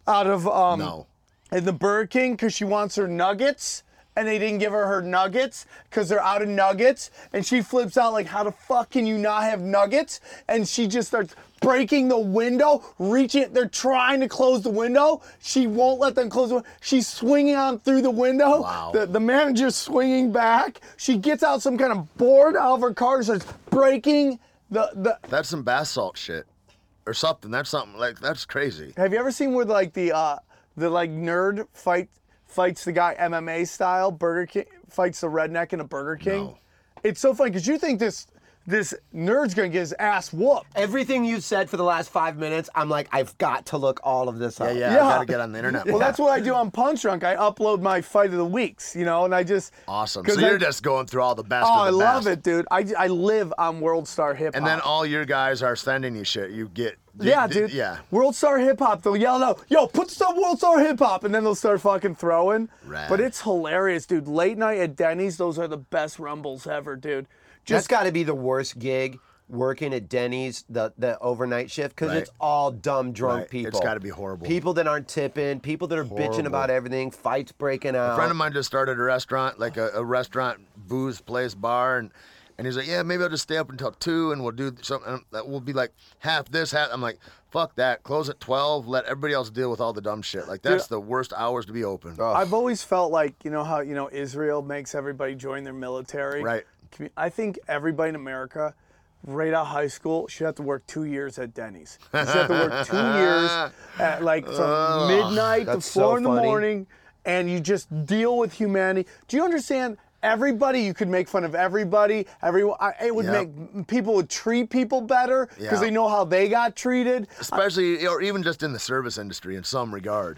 S2: No.
S5: in the Burger King because she wants her nuggets, and they didn't give her nuggets because they're out of nuggets, and she flips out like, how the fuck can you not have nuggets? And she just starts breaking the window, reaching. They're trying to close the window. She won't let them close the window. She's swinging on through the window.
S2: Wow.
S5: The manager's swinging back. She gets out some kind of board out of her car, starts breaking the.
S2: That's some bath salt shit, or something. That's something like that's crazy.
S5: Have you ever seen where like the like nerd fights the guy MMA style? Burger King fights the redneck in a Burger King.
S2: No.
S5: It's so funny because you think this nerd's gonna get his ass whooped.
S4: Everything you've said for the last 5 minutes, I'm like, I've got to look all of this up.
S2: Yeah, I gotta get on the internet.
S5: Well, that's what I do on Punch Drunk. I upload my fight of the weeks, and I just
S2: awesome.
S5: 'cause
S2: So you're just going through all the best.
S5: Oh,
S2: of
S5: I
S2: the
S5: love
S2: best.
S5: it, dude. I live on World Star Hip Hop.
S2: And then all your guys are sending you shit. You get.
S5: Yeah, dude.
S2: Yeah.
S5: World Star Hip Hop. They'll yell out, "Yo, put some World Star Hip Hop," and then they'll start fucking throwing.
S2: Rad.
S5: But it's hilarious, dude. Late night at Denny's, those are the best rumbles ever, dude.
S4: That's got to be the worst gig, working at Denny's, the overnight shift, because
S2: Right.
S4: it's all dumb, drunk
S2: Right.
S4: people.
S2: It's gotta be horrible.
S4: People that aren't tipping, people that are bitching about everything, fights breaking out.
S2: A friend of mine just started a restaurant, like a restaurant booze place bar, and he's like, yeah, maybe I'll just stay up until 2 and we'll do something that will be like half this, half. I'm like, fuck that. Close at 12. Let everybody else deal with all the dumb shit. Like that's the worst hours to be open.
S5: I've always felt like, how Israel makes everybody join their military.
S2: Right.
S5: I think everybody in America, right out of high school, should have to work 2 years at Denny's. You should have to work 2 years at from midnight to
S4: that's
S5: 4
S4: so
S5: in the
S4: funny.
S5: morning, and you just deal with humanity. Do you understand? Everybody, you could make fun of everybody. It would
S2: Yep.
S5: make people would treat people better because
S2: Yeah.
S5: they know how they got treated.
S2: Especially, or even just in the service industry in some regard.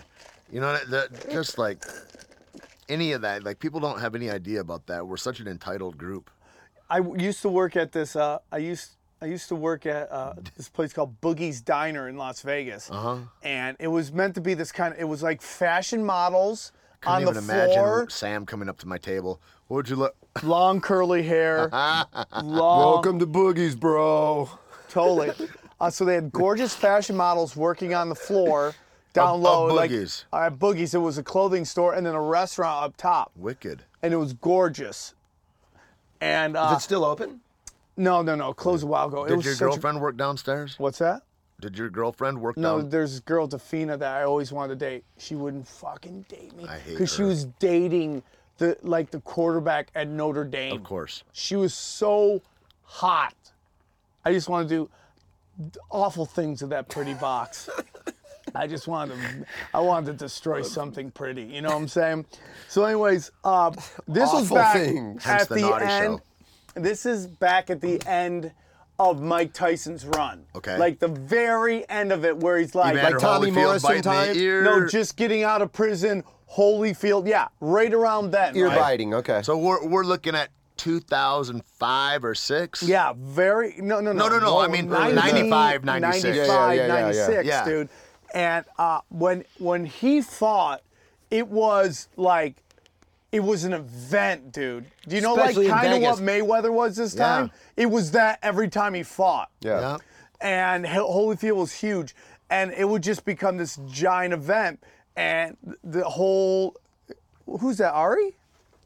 S2: Just like any of that. Like people don't have any idea about that. We're such an entitled group.
S5: I used to work at this. I used to work at this place called Boogie's Diner in Las Vegas. And it was meant to be this kind of, it was like fashion models on the
S2: Couldn't even
S5: floor.
S2: imagine Sam coming up to my table. What would you look?
S5: Long curly hair. long.
S4: Welcome to Boogies, bro.
S5: Totally. So they had gorgeous fashion models working on the floor down
S2: Of
S5: low.
S2: Boogie's.
S5: Like, at Boogie's, it was a clothing store and then a restaurant up top.
S2: Wicked.
S5: And it was gorgeous. And
S4: Is it still open?
S5: no, closed a while ago. It
S2: Did
S5: was
S2: your
S5: such a-
S2: girlfriend work downstairs?
S5: What's that?
S2: Did your girlfriend work
S5: No,
S2: down?
S5: there's this girl, Defina, that I always wanted to date. She wouldn't fucking date me.
S2: I hate
S5: Because she
S2: her.
S5: was dating the quarterback at Notre Dame.
S2: Of course.
S5: She was so hot. I just wanted to do awful things to that pretty box. I wanted to destroy something pretty. You know what I'm saying? So, anyways, this was
S4: Awful
S5: back
S4: things.
S2: Hence
S5: at
S2: the
S5: the
S2: naughty
S5: end.
S2: show.
S5: This is back at the end of Mike Tyson's run.
S2: Okay.
S5: Like the very end of it, where he's like
S2: Evander
S4: Tommy
S2: Holyfield
S4: Morrison
S2: biting the
S4: type?
S2: ear.
S5: no, just getting out of prison, Holyfield. Yeah, right around then.
S4: Ear
S5: right?
S4: biting, okay.
S2: So we're looking at 2005 or 6.
S5: Yeah, very. No.
S2: No, I mean, 95, 96.
S5: 95,
S4: Yeah.
S5: 96,
S2: Yeah.
S5: dude. And when he fought, it was like, it was an event, dude. Do you know,
S4: Especially in
S5: like, kind of what
S4: Vegas.
S5: Mayweather was this
S2: Yeah.
S5: time? It was that every time he fought.
S2: Yeah.
S5: And Holyfield was huge, and it would just become this giant event. And the whole, who's that? Ari?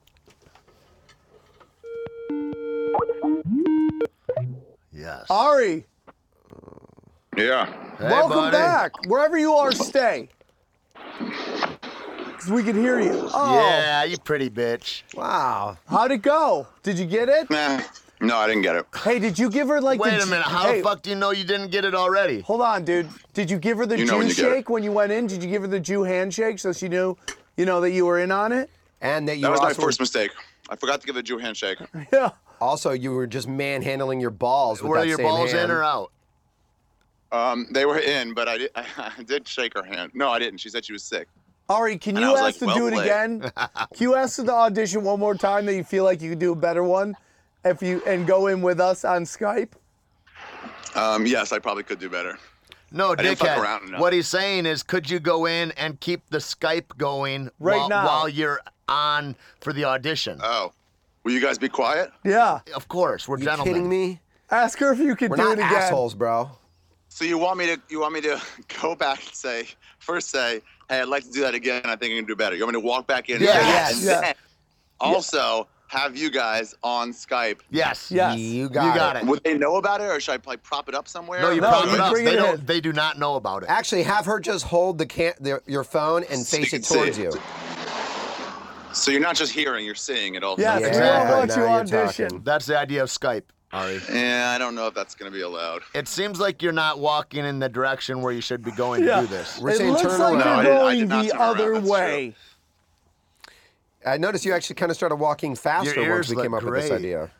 S2: Yes.
S5: Ari,
S6: Yeah.
S2: Hey,
S5: welcome
S2: buddy.
S5: back. Wherever you are, stay. Because we can hear you. Oh,
S2: Yeah, you pretty bitch.
S4: Wow.
S5: how'd it go? Did you get it?
S6: Nah. No, I didn't get it.
S5: Hey, did you give her like
S2: Wait
S5: the
S2: a minute. How
S5: hey,
S2: the fuck do you know you didn't get it already?
S5: Hold on, dude. Did you give her the
S6: You know
S5: Jew
S6: when you get it.
S5: shake when you went in? Did you give her the Jew handshake so she knew, that you were in on it?
S4: And that you
S6: That was my
S4: also,
S6: first mistake. I forgot to give the Jew handshake.
S5: Yeah.
S4: also you were just manhandling your balls with
S2: Were
S4: that
S2: your
S4: same
S2: balls
S4: hand.
S2: in or out?
S6: They were in, but I did shake her hand. No, I didn't. She said she was sick.
S5: Ari, can
S6: And I
S5: you
S6: was
S5: ask
S6: like,
S5: to do
S6: well
S5: it
S6: played.
S5: again? Can you ask to the audition one more time that you feel like you could do a better one and go in with us on Skype?
S6: Yes, I probably could do better.
S2: No,
S6: didn't fuck
S2: dickhead.
S6: around enough.
S2: What he's saying is, could you go in and keep the Skype going
S5: Right now.
S2: while you're on for the audition?
S6: Oh. Will you guys be quiet?
S5: Yeah.
S2: Of course, we're
S4: You
S2: gentlemen.
S4: kidding me?
S5: Ask her if you could
S4: We're
S5: do
S4: not
S5: it again.
S4: assholes, bro.
S6: So you want me to go back and say, hey, I'd like to do that again. I think I can do better. You want me to walk back in
S2: Yes.
S6: and
S5: Yeah.
S6: then also have you guys on Skype?
S2: Yes.
S5: Yes.
S4: You got it.
S6: Would they know about it, or should I like prop it up somewhere?
S2: No, you
S5: No,
S2: prop
S5: you
S2: it up.
S5: bring it
S2: They
S5: in.
S2: don't. They do not know about it.
S4: Actually, have her just hold your phone and
S6: So you
S4: face
S6: can
S4: it
S6: see
S4: towards
S6: it.
S4: you.
S6: So you're not just hearing, you're seeing it also.
S5: Yes,
S4: Yeah,
S5: we all want
S4: now
S5: you
S4: you're
S5: audition.
S4: talking.
S2: That's the idea of Skype, Ari.
S6: Yeah, I don't know if that's going to be allowed.
S2: It seems like you're not walking in the direction where you should be going
S5: Yeah.
S2: to do this.
S4: We're
S5: It
S4: saying
S5: looks
S4: turn
S5: like
S4: around.
S6: No, I
S5: you're
S6: did
S5: going
S6: not
S5: the
S6: turn around,
S5: other
S6: that's
S5: way.
S4: I noticed you actually kind of started walking faster
S2: Your
S4: once
S2: ears
S4: we came
S2: look
S4: up with this
S2: great.
S4: idea.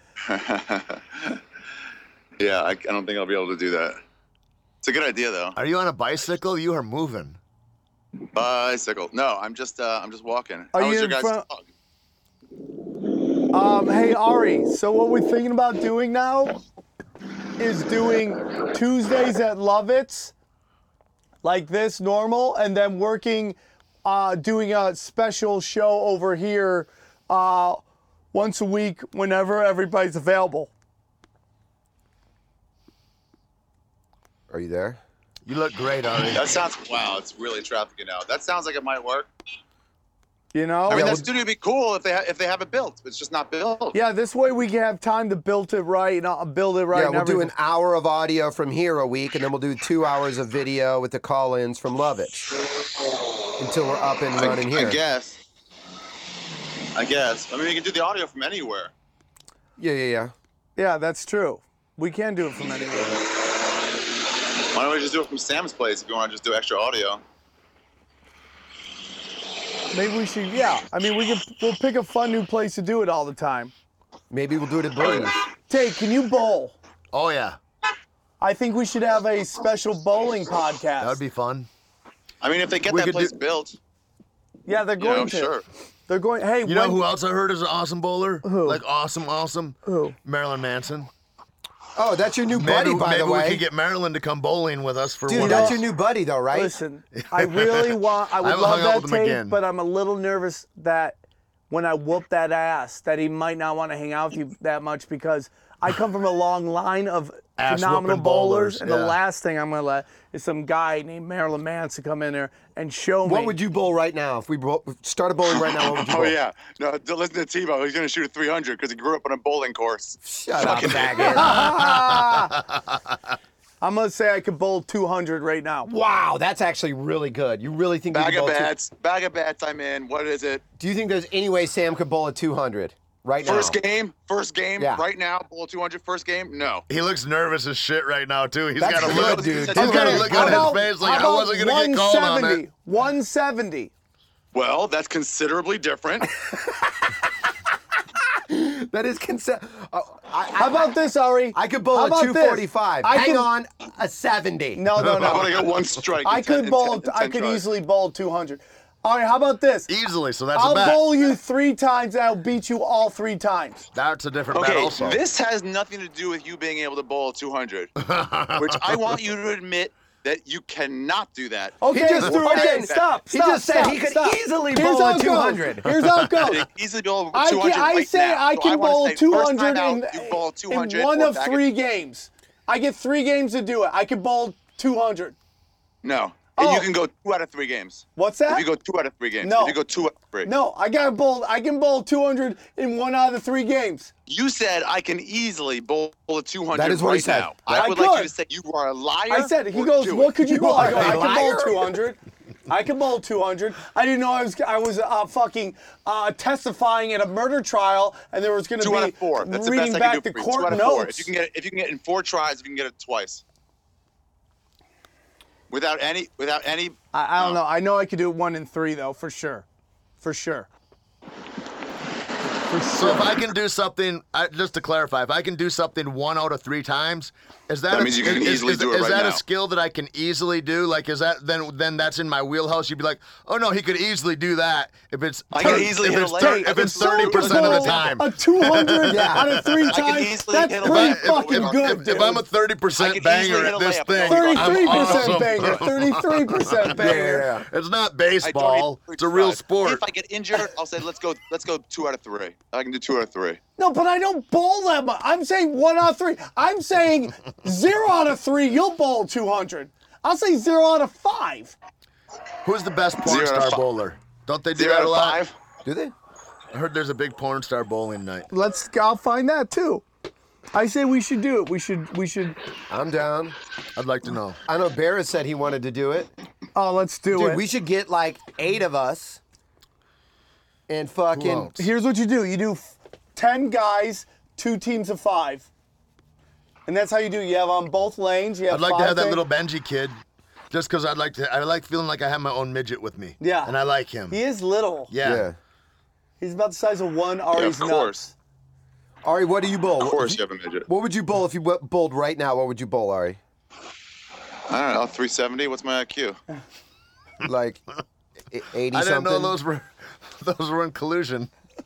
S6: Yeah, I don't think I'll be able to do that. It's a good idea though.
S2: Are you on a bicycle? You are moving.
S6: Bicycle. No, I'm just walking.
S5: Are
S6: How was
S5: you
S6: your
S5: in
S6: guys'
S5: front-
S6: dog?
S5: Hey, Ari, so what we're thinking about doing now is doing Tuesdays at Lovitz, like this, normal, and then doing a special show over here once a week whenever everybody's available.
S4: Are you there?
S2: You look great, Ari.
S6: That sounds wow. It's really trafficking out. That sounds like it might work.
S5: You know?
S6: I mean, that studio would be cool if they have it built. It's just not built.
S5: Yeah, this way we can have time to build it right, build it right.
S4: Yeah,
S5: and
S4: we'll do an
S5: everything.
S4: hour of audio from here a week, and then we'll do 2 hours of video with the call-ins from Lovitch until we're up and running here.
S6: I guess. I mean, you can do the audio from anywhere.
S4: Yeah.
S5: Yeah, that's true. We can do it from anywhere.
S6: Why don't we just do it from Sam's place if you want to just do extra audio?
S5: Maybe we should. Yeah, I mean, we'll pick a fun new place to do it all the time.
S4: Maybe we'll do it at Birdie's.
S5: Tay, can you bowl?
S2: Oh yeah,
S5: I think we should have a special bowling podcast.
S2: that would be fun.
S6: I mean, if they get
S2: We
S6: that
S2: could
S6: place
S2: do-
S6: built,
S5: Yeah, they're
S6: you
S5: going
S6: know,
S5: to.
S6: sure.
S5: They're going. Hey,
S2: You know who else I heard is an awesome bowler?
S5: Who?
S2: Like awesome.
S5: Who?
S2: Marilyn Manson.
S4: Oh, that's your new buddy, by the way.
S2: Maybe we could get Marilyn to come bowling with us for
S4: Dude,
S2: one.
S4: that's your new buddy, though, right?
S5: Listen, I really want. I would
S2: haven't
S5: love
S2: hung out
S5: that
S2: with him
S5: tape,
S2: again.
S5: but I'm a little nervous that when I whoop that ass, that he might not want to hang out with you that much because I come from a long line of phenomenal
S2: Ass-whooping
S5: bowlers,
S2: bowlers,
S5: and the
S2: yeah.
S5: last thing I'm gonna let is some guy named Marilyn Manson come in there and show me.
S4: What would you bowl right now? If we started bowling right now, what would you bowl?
S6: Oh yeah, no. Listen to Tebow. He's gonna shoot a 300 because he grew up on a bowling course.
S4: Shut up, faggot.
S5: I'm gonna say I could bowl 200 right now.
S4: Wow, that's actually really good. You really think you
S6: Bag
S4: could
S6: of
S4: bowl
S6: bats, I'm in. What is it?
S4: Do you think there's any way Sam could bowl a 200 right now?
S6: First game,
S4: Yeah.
S6: right now, bowl 200. First game, no.
S2: He looks nervous as shit right now too. He's
S4: That's
S2: got a
S4: good,
S2: look,
S4: dude.
S2: He's
S4: That's
S2: got a
S4: good.
S2: look
S5: How
S2: on
S5: about-
S2: his face like
S5: how
S2: I wasn't
S5: about
S2: gonna get called on
S5: 170?
S2: it.
S5: 170.
S6: Well, that's considerably different.
S4: That is consent.
S5: How about this, Ari?
S4: I could bowl
S5: How
S4: a
S5: about this?
S4: 245.
S5: I
S4: Hang
S5: could-
S4: on, a 70.
S5: No.
S6: I want to get one strike.
S5: I
S6: in 10
S5: could bowl.
S6: in 10
S5: I could
S6: tries.
S5: easily bowl 200. All right. How about this?
S2: Easily, so that's
S5: I'll
S2: a bet.
S5: bowl you 3 times and I'll beat you all 3 times.
S2: That's a different bet
S6: Okay,
S2: also.
S6: this has nothing to do with you being able to bowl 200, which I want you to admit that you cannot do that.
S5: Okay,
S4: just threw it
S5: okay,
S4: in.
S5: stop.
S4: He
S5: stop,
S4: just said he
S5: stop,
S4: could
S5: stop.
S4: easily
S5: Here's
S4: bowl
S5: how
S4: a
S5: it goes.
S4: 200.
S5: Here's how it
S6: You
S5: goes.
S6: can easily bowl
S5: I
S6: 200
S5: can,
S6: right now.
S5: I
S6: So
S5: can
S6: wanna
S5: bowl
S6: say,
S5: 200
S6: first time out, you bowl 200
S5: in one
S6: or
S5: of
S6: back
S5: 3
S6: at-
S5: games. I get 3 games to do it. I can bowl 200.
S6: No.
S5: Oh.
S6: And you can go 2 out of 3 games.
S5: What's that?
S6: If you go 2 out of 3 games.
S5: No.
S6: If you go 2 out of 3.
S5: No, I can bowl 200 in 1 out of the 3 games.
S6: You said I can easily bowl a 200
S4: That is what
S6: right
S4: he said.
S6: now.
S5: I
S6: I would like you
S5: could.
S6: to say you are a liar.
S5: I said, he
S6: or
S5: goes,
S6: do
S5: what
S6: it.
S5: could you bowl? I go,
S4: are a
S5: I can
S4: liar?
S5: bowl 200. I can bowl 200. I didn't know I was fucking testifying at a murder trial, and there was going to
S6: 2 out
S5: be
S6: of 4. That's the
S5: reading
S6: best I
S5: back
S6: can
S5: the
S6: do for you. 2
S5: court
S6: out of 4.
S5: notes.
S6: If you can get it in 4 tries, if you can get it twice. Without any
S5: I don't know. I know I could do it 1 in 3 though, for sure. For sure.
S2: So if I can do something, just to clarify, if I can do something 1 out of 3 times, is that
S6: That means you can easily do it
S2: Is
S6: right
S2: that
S6: now.
S2: a skill that I can easily do? Like, is that then that's in my wheelhouse? You'd be like, oh no, he could easily do that if it's
S6: I can easily
S2: if
S6: hit
S2: it's
S6: a
S2: thir-
S6: layup.
S2: if it's
S5: Someone
S2: 30%
S5: could
S2: of the
S5: bowl
S2: time.
S5: A 200 out of 3
S6: can
S5: times.
S6: easily
S5: That's
S6: hit a
S5: pretty
S6: layup.
S5: fucking good,
S2: if
S5: dude.
S2: I'm a
S6: I
S2: 30%
S6: can
S2: banger
S6: easily hit
S2: at
S6: a
S2: this
S6: layup.
S2: thing,
S5: 33%
S2: I'm awesome.
S5: banger. 33% banger.
S2: It's not
S6: I
S2: baseball.
S6: totally
S2: It's a real
S6: tried.
S2: sport.
S6: If I get injured, I'll say let's go 2 out of 3. I can do 2 out of 3.
S5: No, but I don't bowl that much. I'm saying 1 out of 3. I'm saying 0 out of 3. You'll bowl 200. I'll say 0 out of 5.
S2: Who's the best porn
S6: 0 out of
S2: star
S6: 5.
S2: bowler? Don't they do
S6: 0
S2: that
S6: out
S2: a
S6: of
S2: lot?
S6: 5.
S4: Do they?
S2: I heard there's a big porn star bowling night.
S5: I'll find that too. I say we should do it. We should.
S4: I'm down.
S2: I'd like to know.
S4: I know Barrett said he wanted to do it.
S5: Oh, let's do
S4: Dude,
S5: it.
S4: we should get like 8 of us and
S2: Who
S4: fucking.
S2: else?
S5: Here's what you do. You do 10 guys, 2 teams of 5. And that's how you do. You have on both lanes. You have
S2: I'd like to
S5: 5
S2: have that
S5: things.
S2: little Benji kid, just because I like feeling like I have my own midget with me.
S5: Yeah.
S2: And I like him.
S5: He is little.
S2: Yeah.
S5: He's about the size of one Ari's
S6: of
S5: nuts.
S6: course.
S4: Ari, what do you bowl?
S6: Of course you have a midget.
S4: What would you bowl if you bowled right now? What would you bowl, Ari?
S6: I don't know, 370. What's my IQ?
S4: Like 80
S2: I didn't
S4: something?
S2: know those were in collusion.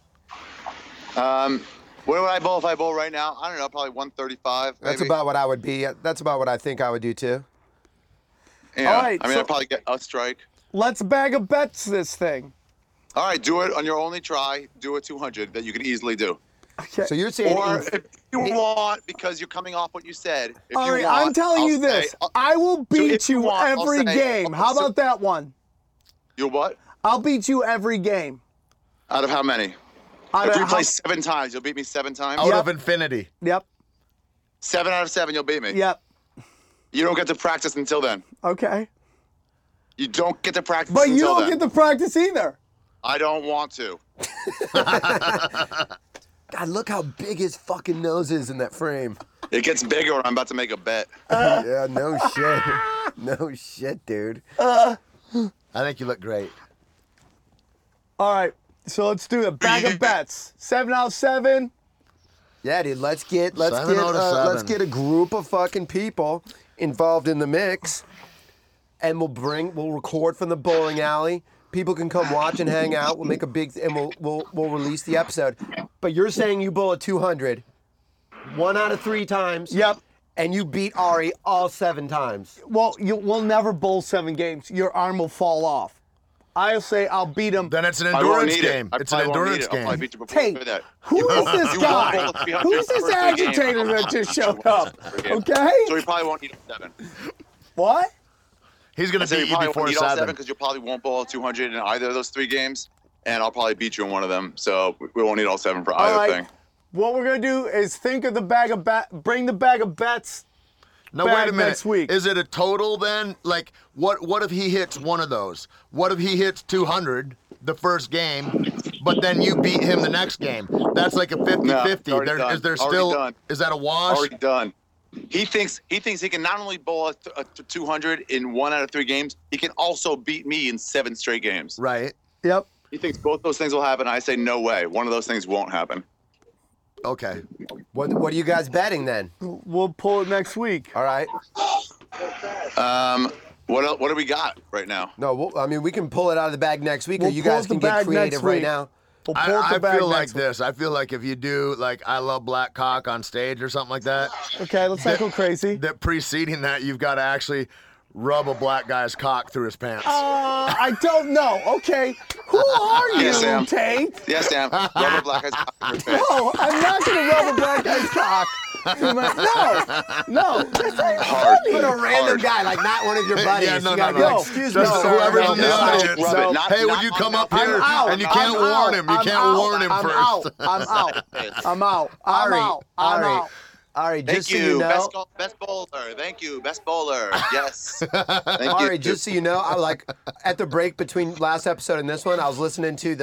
S6: Where would I bowl if I bowl right now? I don't know, probably 135.
S4: That's
S6: maybe.
S4: about what I would be. That's about what I think I would do too.
S6: Yeah.
S5: All right,
S6: I mean,
S5: so-
S6: I'd probably get a strike.
S5: Let's bag of bets this thing.
S6: All right, do it on your only try. Do a 200 that you can easily do.
S4: So you're saying
S6: Or if you want, because you're coming off what you said. If
S5: All
S6: you
S5: right,
S6: want,
S5: I'm telling
S6: I'll
S5: you this.
S6: say-
S5: I will beat
S6: if you
S5: you
S6: want, I'll
S5: every
S6: say-
S5: game. How about that one?
S6: You what?
S5: I'll beat you every game.
S6: Out of how many?
S5: Out
S6: If
S5: of
S6: we
S5: how-
S6: play 7 times, you'll beat me 7 times.
S2: Out
S5: Yep.
S2: of infinity.
S5: Yep.
S6: 7 out of 7, you'll beat me.
S5: Yep.
S6: You don't get to practice until then.
S5: Okay.
S6: You don't get to practice
S5: But
S6: until
S5: you don't
S6: then.
S5: get to practice either.
S6: I don't want to.
S4: God, look how big his fucking nose is in that frame.
S6: It gets bigger when I'm about to make a bet.
S4: Yeah, no shit. No shit, dude.
S2: I think you look great.
S5: All right. So let's do a bag of bets. 7 out of 7.
S4: Yeah, dude. Let's get
S2: 7 out of 7.
S4: a group of fucking people involved in the mix, and we'll record from the bowling alley. People can come watch and hang out. We'll make a big and we'll release the episode. But you're saying you bowl a 200 1 out of 3 times.
S5: Yep.
S4: And you beat Ari all 7 times.
S5: Well, we'll never bowl 7 games. Your arm will fall off. I'll say I'll beat him.
S2: Then it's an
S6: I won't
S2: endurance
S6: need
S2: game.
S6: it.
S2: It's an endurance
S6: I'll probably
S2: game.
S6: beat you before
S5: Hey,
S6: that.
S5: who is this
S6: You
S5: guy?
S6: won't bowl 300
S5: Who's this
S6: for 3 games.
S5: agitator that just showed up? Okay?
S6: So he probably won't need all 7.
S5: What?
S2: He's going to
S6: So
S2: beat
S6: you
S2: you
S6: probably
S2: before
S6: won't need all 7
S2: 7.
S6: because you probably won't bowl 200 in either of those 3 games, and I'll probably beat you in one of them. So we won't need all 7 for
S5: All
S6: either
S5: right.
S6: thing.
S5: What we're going to do is think of the bag of bring the bag of bets.
S2: No,
S5: back
S2: wait a minute.
S5: next week.
S2: Is it a total then? Like, what if he hits one of those? What if he hits 200 the first game, but then you beat him the next game? That's like a 50-50.
S6: already
S2: There,
S6: done.
S2: is there
S6: Already
S2: still?
S6: done.
S2: Is that a wash?
S6: Already done. He thinks he can not only bowl a 200 in 1 out of 3 games, he can also beat me in 7 straight games.
S2: Right.
S5: Yep.
S6: He thinks both those things will happen. I say no way. One of those things won't happen.
S2: Okay.
S4: What are you guys betting then?
S5: We'll pull it next week.
S4: All right.
S6: What do we got right now?
S4: No, I mean, we can pull it out of the bag next week, or
S5: We'll
S4: you
S5: pull
S4: guys
S5: the
S4: can get
S5: bag
S4: creative
S5: next
S4: right
S5: week.
S4: now.
S5: We'll pull
S2: I
S5: the bag
S2: feel like
S5: next week.
S2: this. I feel like if you do like I Love Black Cock on stage or something like that,
S5: Okay, let's not go crazy.
S2: that preceding that you've got to actually rub a black guy's cock through his pants.
S5: I don't know. Okay, who are you,
S6: Yes, Sam.
S5: Tate?
S6: Yes, Sam. Rubber black eyes cock in your face.
S5: No, I'm not gonna rub a black guy's cock. No, that's not
S6: Hard.
S5: funny.
S4: But a random
S6: Hard.
S4: guy, like not one of your buddies.
S2: Yeah, no,
S4: you
S2: no,
S4: gotta
S2: no.
S4: be like,
S5: No.
S4: excuse
S2: Just
S4: me, sir.
S2: whoever's
S6: no,
S2: in the
S6: no,
S2: audience.
S6: rub it. Not-
S2: Hey, would
S6: not
S2: you
S6: on
S2: come
S6: that.
S2: up here?
S5: out.
S2: And you can't
S5: I'm
S2: warn him. You
S5: I'm
S2: can't
S5: out.
S2: warn him
S5: I'm
S2: first.
S5: out. I'm out. I'm out. I'm
S4: Ari,
S5: out. I'm
S4: Ari,
S5: out.
S4: Ari,
S6: Thank
S4: just so
S6: you.
S4: you know,
S6: Best bowler. Thank you. Best bowler. Yes. Thank
S4: Ari,
S6: you.
S4: just so you know, I like at the break between last episode and this one, I was listening to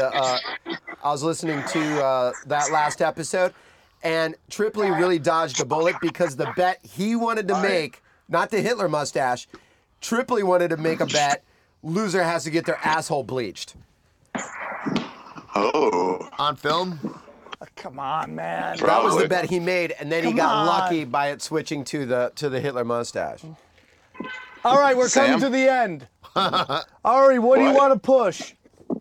S4: that last episode, and Tripoli really dodged a bullet because the bet he wanted to make, not the Hitler mustache, Tripoli wanted to make a bet. Loser has to get their asshole bleached.
S6: Oh.
S2: On film?
S5: Come on, man.
S6: Bro.
S4: That was the
S6: Probably.
S4: bet he made, and then he
S5: Come
S4: got
S5: on.
S4: lucky by it switching to the Hitler mustache.
S5: All right, we're coming
S6: Sam?
S5: to the end. Ari, what do you
S6: What?
S5: want to push?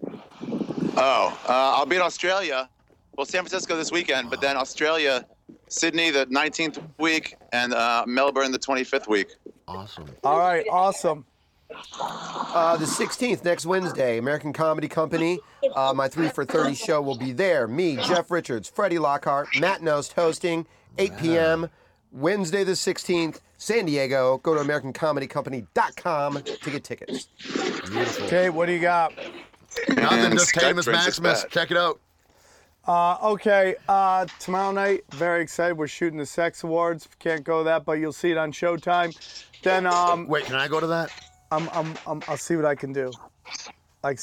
S6: I'll be in Australia. Well, San Francisco this weekend, but then Australia, Sydney the 19th week, and Melbourne the 25th week.
S2: Awesome.
S5: All right, awesome.
S4: The 16th, next Wednesday, American Comedy Company. My 3 for 30 show will be there. Me, Jeff Richards, Freddie Lockhart, Matt Nost hosting, 8 p.m. Wednesday the 16th, San Diego. Go to AmericanComedyCompany.com to get tickets.
S5: Okay, what do you got?
S2: Nothing, just
S6: Skype
S2: Tamus
S6: brings us
S2: Maximus.
S6: back.
S2: Check it out.
S5: Okay, tomorrow night, very excited. We're shooting the Sex Awards. Can't go to that, but you'll see it on Showtime. Then
S2: Wait, can I go to that?
S5: I'll see what I can do. On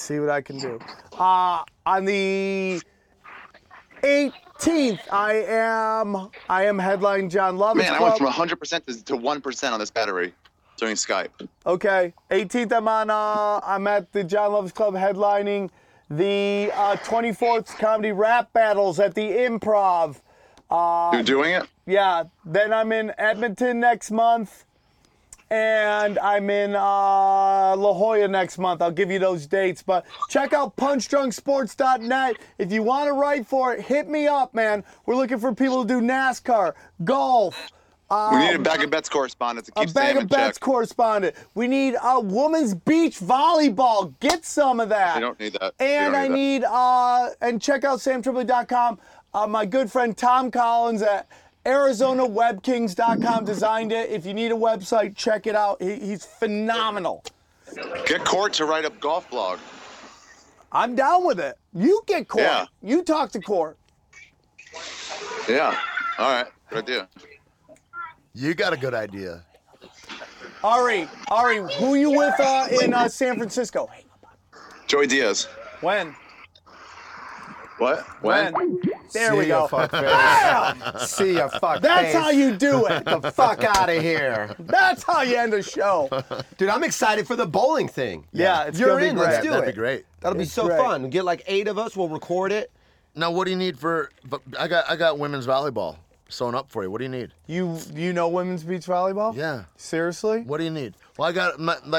S5: the 18th, I am headlining John Lovitz
S6: Man, I
S5: Club.
S6: went from 100% to 1% on this battery during Skype.
S5: Okay, 18th, I'm at the John Lovitz Club headlining the 24th Comedy Rap Battles at the Improv.
S6: You're doing it?
S5: Yeah, then I'm in Edmonton next month, and I'm in La Jolla next month. I'll give you those dates, but check out punchdrunksports.net. If you want to write for it, hit me up, man. We're looking for people to do NASCAR, golf,
S6: We need a bag of bets correspondent to
S5: a
S6: keep Sam
S5: bag
S6: in
S5: of bets
S6: check.
S5: correspondent. We need a women's beach volleyball. Get some of that.
S6: We don't need that. We
S5: And
S6: don't
S5: I
S6: need
S5: need, and check out samtripoli.com. My good friend Tom Collins at ArizonaWebKings.com designed it. If you need a website, check it out. He's phenomenal.
S6: Get Court to write a golf blog.
S5: I'm down with it. You get Court.
S6: Yeah.
S5: You talk to Court.
S6: Yeah. All right. Good idea.
S2: You got a good idea.
S5: Ari, who you with in San Francisco?
S6: Joey Diaz.
S5: When?
S6: What? When?
S5: There we
S4: See ya,
S5: go.
S4: fuck face.
S5: Bam!
S4: See ya, fuck
S5: That's
S4: face.
S5: how you do it.
S4: the fuck out of here.
S5: That's how you end a show.
S4: Dude, I'm excited for the bowling thing.
S5: Yeah, it's
S4: You're
S5: gonna be
S4: in.
S5: great.
S4: Let's do
S2: That'd
S4: it.
S2: be great.
S4: That'll be
S5: It's
S4: so
S5: great.
S4: fun. Get like 8 of us. We'll record it.
S2: Now, what do you need for? But I got women's volleyball sewn up for you. What do you need?
S5: You know women's beach volleyball?
S2: Yeah.
S5: Seriously?
S2: What do you need? Well, I got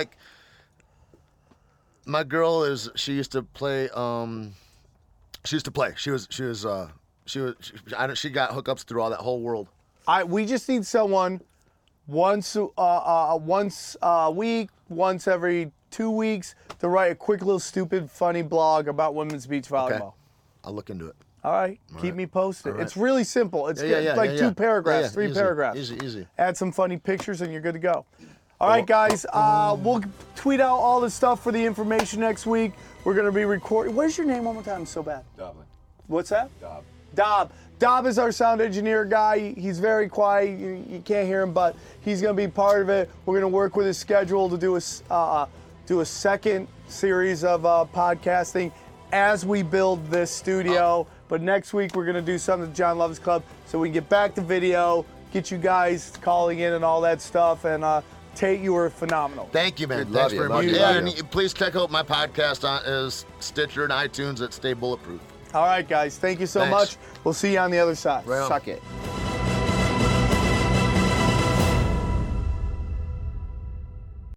S2: my girl she used to play. She got hookups through all that whole world.
S5: We just need someone once a week, once every 2 weeks to write a quick little stupid funny blog about women's beach volleyball.
S2: Okay. I'll look into it.
S5: All right, keep me posted.
S2: right.
S5: It's really simple. It's
S2: Yeah,
S5: like 2 paragraphs,
S2: Yeah,
S5: 3
S2: easy,
S5: paragraphs.
S2: Easy.
S5: Add some funny pictures and you're good to go. All right, guys, we'll tweet out all the stuff for the information next week. We're going to be recording. What is your name one more time? So bad.
S9: Dublin.
S5: What's that?
S9: Dob.
S5: Dob is our sound engineer guy. He's very quiet. You can't hear him, but he's going to be part of it. We're going to work with his schedule to do a second series of podcasting as we build this studio. But next week, we're going to do something at John Love's Club so we can get back to video, get you guys calling in and all that stuff. And Tate, you were phenomenal.
S2: Thank you, man.
S4: Dude,
S2: Thanks
S4: love
S2: very
S4: you,
S2: much.
S4: love you,
S2: Yeah,
S4: love
S2: and
S4: you.
S2: please check out my podcast on Stitcher and iTunes at Stay Bulletproof.
S5: All right, guys. Thank you so
S2: Thanks.
S5: much. We'll see you on the other side.
S2: Right on.
S4: Suck it.